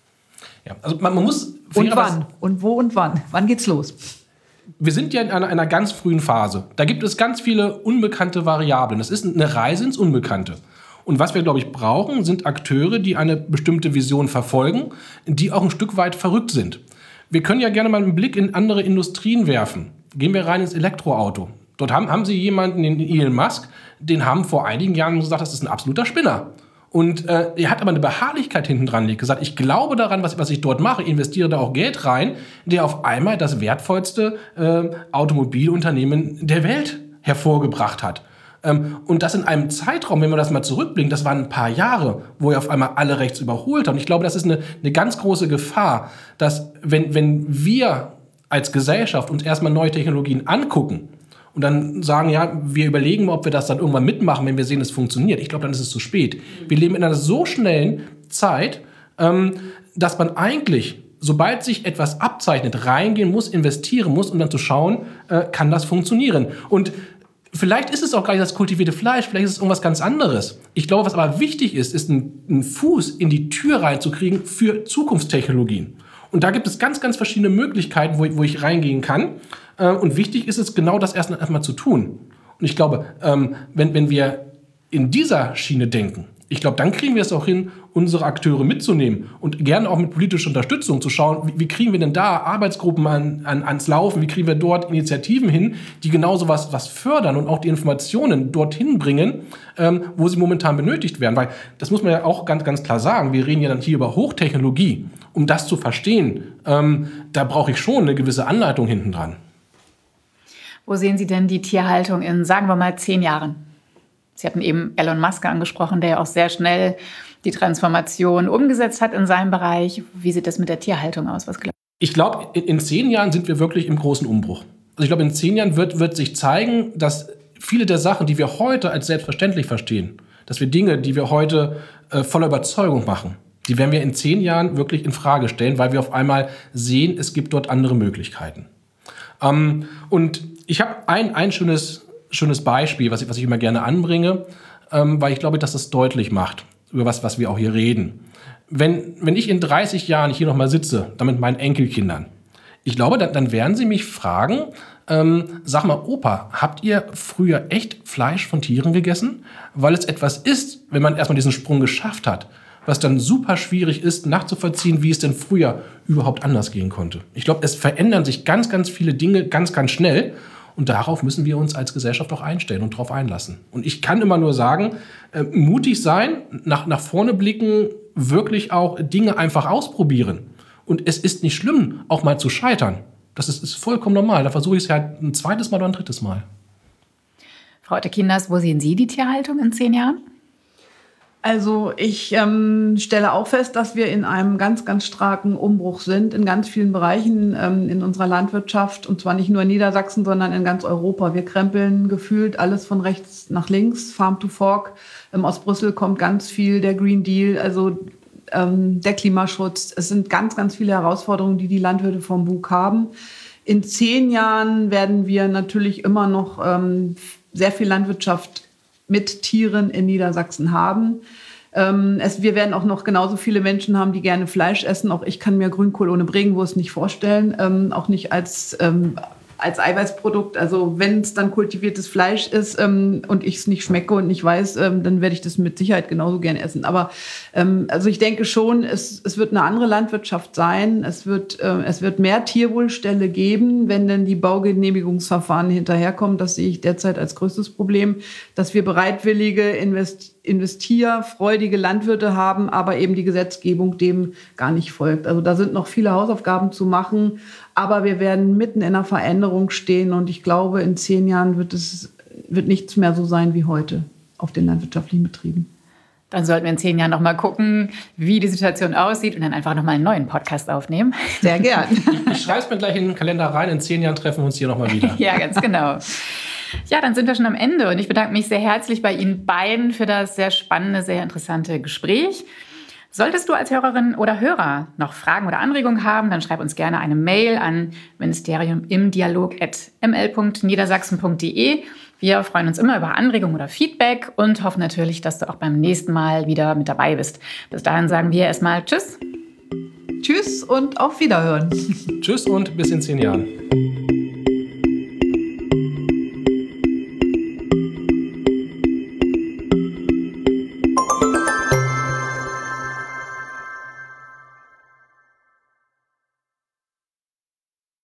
Ja, also man, man muss... Und wann? Und wo und wann? Wann geht's los? Wir sind ja in einer, einer ganz frühen Phase. Da gibt es ganz viele unbekannte Variablen. Das ist eine Reise ins Unbekannte. Und was wir, glaube ich, brauchen, sind Akteure, die eine bestimmte Vision verfolgen, die auch ein Stück weit verrückt sind. Wir können ja gerne mal einen Blick in andere Industrien werfen. Gehen wir rein ins Elektroauto. Dort haben, haben sie jemanden, den Elon Musk, den haben vor einigen Jahren gesagt, das ist ein absoluter Spinner. Und äh, er hat aber eine Beharrlichkeit hinten dran liegt, gesagt, ich glaube daran, was, was ich dort mache, investiere da auch Geld rein, der auf einmal das wertvollste äh, Automobilunternehmen der Welt hervorgebracht hat. Ähm, und das in einem Zeitraum, wenn man das mal zurückblickt, das waren ein paar Jahre, wo er auf einmal alle rechts überholt hat. Und ich glaube, das ist eine, eine ganz große Gefahr, dass wenn, wenn wir als Gesellschaft uns erstmal neue Technologien angucken, und dann sagen, ja, wir überlegen mal, ob wir das dann irgendwann mitmachen, wenn wir sehen, es funktioniert. Ich glaube, dann ist es zu spät. Wir leben in einer so schnellen Zeit, ähm, dass man eigentlich, sobald sich etwas abzeichnet, reingehen muss, investieren muss, um dann zu schauen, äh, kann das funktionieren. Und vielleicht ist es auch gar nicht das kultivierte Fleisch, vielleicht ist es irgendwas ganz anderes. Ich glaube, was aber wichtig ist, ist einen, einen Fuß in die Tür reinzukriegen für Zukunftstechnologien. Und da gibt es ganz, ganz verschiedene Möglichkeiten, wo ich, wo ich reingehen kann. Und wichtig ist es, genau das erst einmal zu tun. Und ich glaube, wenn, wenn wir in dieser Schiene denken, ich glaube, dann kriegen wir es auch hin, unsere Akteure mitzunehmen und gerne auch mit politischer Unterstützung zu schauen, wie, wie kriegen wir denn da Arbeitsgruppen an, an, ans Laufen, wie kriegen wir dort Initiativen hin, die genau so was, was fördern und auch die Informationen dorthin bringen, ähm, wo sie momentan benötigt werden. Weil das muss man ja auch ganz, ganz klar sagen, wir reden ja dann hier über Hochtechnologie. Um das zu verstehen, ähm, da brauche ich schon eine gewisse Anleitung hinten dran. Wo sehen Sie denn die Tierhaltung in, sagen wir mal, zehn Jahren? Sie hatten eben Elon Musk angesprochen, der ja auch sehr schnell die Transformation umgesetzt hat in seinem Bereich. Wie sieht das mit der Tierhaltung aus? Was glaubt ihr? Ich glaube, in, in zehn Jahren sind wir wirklich im großen Umbruch. Also ich glaube, in zehn Jahren wird, wird sich zeigen, dass viele der Sachen, die wir heute als selbstverständlich verstehen, dass wir Dinge, die wir heute äh, voller Überzeugung machen, die werden wir in zehn Jahren wirklich in Frage stellen, weil wir auf einmal sehen, es gibt dort andere Möglichkeiten. Ähm, und ich habe ein, ein schönes, schönes Beispiel, was ich, was ich immer gerne anbringe, ähm, weil ich glaube, dass das deutlich macht, über was, was wir auch hier reden. Wenn, wenn ich in dreißig Jahren hier nochmal sitze, dann mit meinen Enkelkindern, ich glaube, dann, dann werden sie mich fragen, Ähm, sag mal, Opa, habt ihr früher echt Fleisch von Tieren gegessen? Weil es etwas ist, wenn man erstmal diesen Sprung geschafft hat, was dann super schwierig ist, nachzuvollziehen, wie es denn früher überhaupt anders gehen konnte. Ich glaube, es verändern sich ganz, ganz viele Dinge ganz, ganz schnell. Und darauf müssen wir uns als Gesellschaft auch einstellen und darauf einlassen. Und ich kann immer nur sagen, äh, mutig sein, nach, nach vorne blicken, wirklich auch Dinge einfach ausprobieren. Und es ist nicht schlimm, auch mal zu scheitern. Das ist, ist vollkommen normal. Da versuche ich es ja ein zweites Mal oder ein drittes Mal. Frau Otte-Kinders, wo sehen Sie die Tierhaltung in zehn Jahren? Also ich ähm, stelle auch fest, dass wir in einem ganz, ganz starken Umbruch sind, in ganz vielen Bereichen ähm, in unserer Landwirtschaft. Und zwar nicht nur in Niedersachsen, sondern in ganz Europa. Wir krempeln gefühlt alles von rechts nach links, Farm to Fork. Ähm, aus Brüssel kommt ganz viel, der Green Deal, also ähm, der Klimaschutz. Es sind ganz, ganz viele Herausforderungen, die die Landwirte vom Bug haben. In zehn Jahren werden wir natürlich immer noch ähm, sehr viel Landwirtschaft mit Tieren in Niedersachsen haben. Ähm, es, wir werden auch noch genauso viele Menschen haben, die gerne Fleisch essen. Auch ich kann mir Grünkohl ohne Bregenwurst nicht vorstellen, ähm, auch nicht als, ähm, als Eiweißprodukt. Also wenn es dann kultiviertes Fleisch ist ähm, und ich es nicht schmecke und nicht weiß, ähm, dann werde ich das mit Sicherheit genauso gerne essen. Aber ähm, also ich denke schon, es, es wird eine andere Landwirtschaft sein. Es wird, äh, es wird mehr Tierwohlställe geben, wenn denn die Baugenehmigungsverfahren hinterherkommen. Das sehe ich derzeit als größtes Problem, dass wir bereitwillige, invest investierfreudige Landwirte haben, aber eben die Gesetzgebung dem gar nicht folgt. Also da sind noch viele Hausaufgaben zu machen, aber wir werden mitten in einer Veränderung stehen und ich glaube, in zehn Jahren wird es wird nichts mehr so sein wie heute auf den landwirtschaftlichen Betrieben. Dann sollten wir in zehn Jahren noch mal gucken, wie die Situation aussieht und dann einfach noch mal einen neuen Podcast aufnehmen. Sehr gern. Ich schreibe es mir gleich in den Kalender rein. In zehn Jahren treffen wir uns hier noch mal wieder. Ja, ganz genau. Ja, dann sind wir schon am Ende und ich bedanke mich sehr herzlich bei Ihnen beiden für das sehr spannende, sehr interessante Gespräch. Solltest du als Hörerin oder Hörer noch Fragen oder Anregungen haben, dann schreib uns gerne eine Mail an ministeriumimdialog at m l punkt niedersachsen punkt d e. Wir freuen uns immer über Anregungen oder Feedback und hoffen natürlich, dass du auch beim nächsten Mal wieder mit dabei bist. Bis dahin sagen wir erstmal Tschüss. Tschüss und auf Wiederhören. Tschüss und bis in zehn Jahren.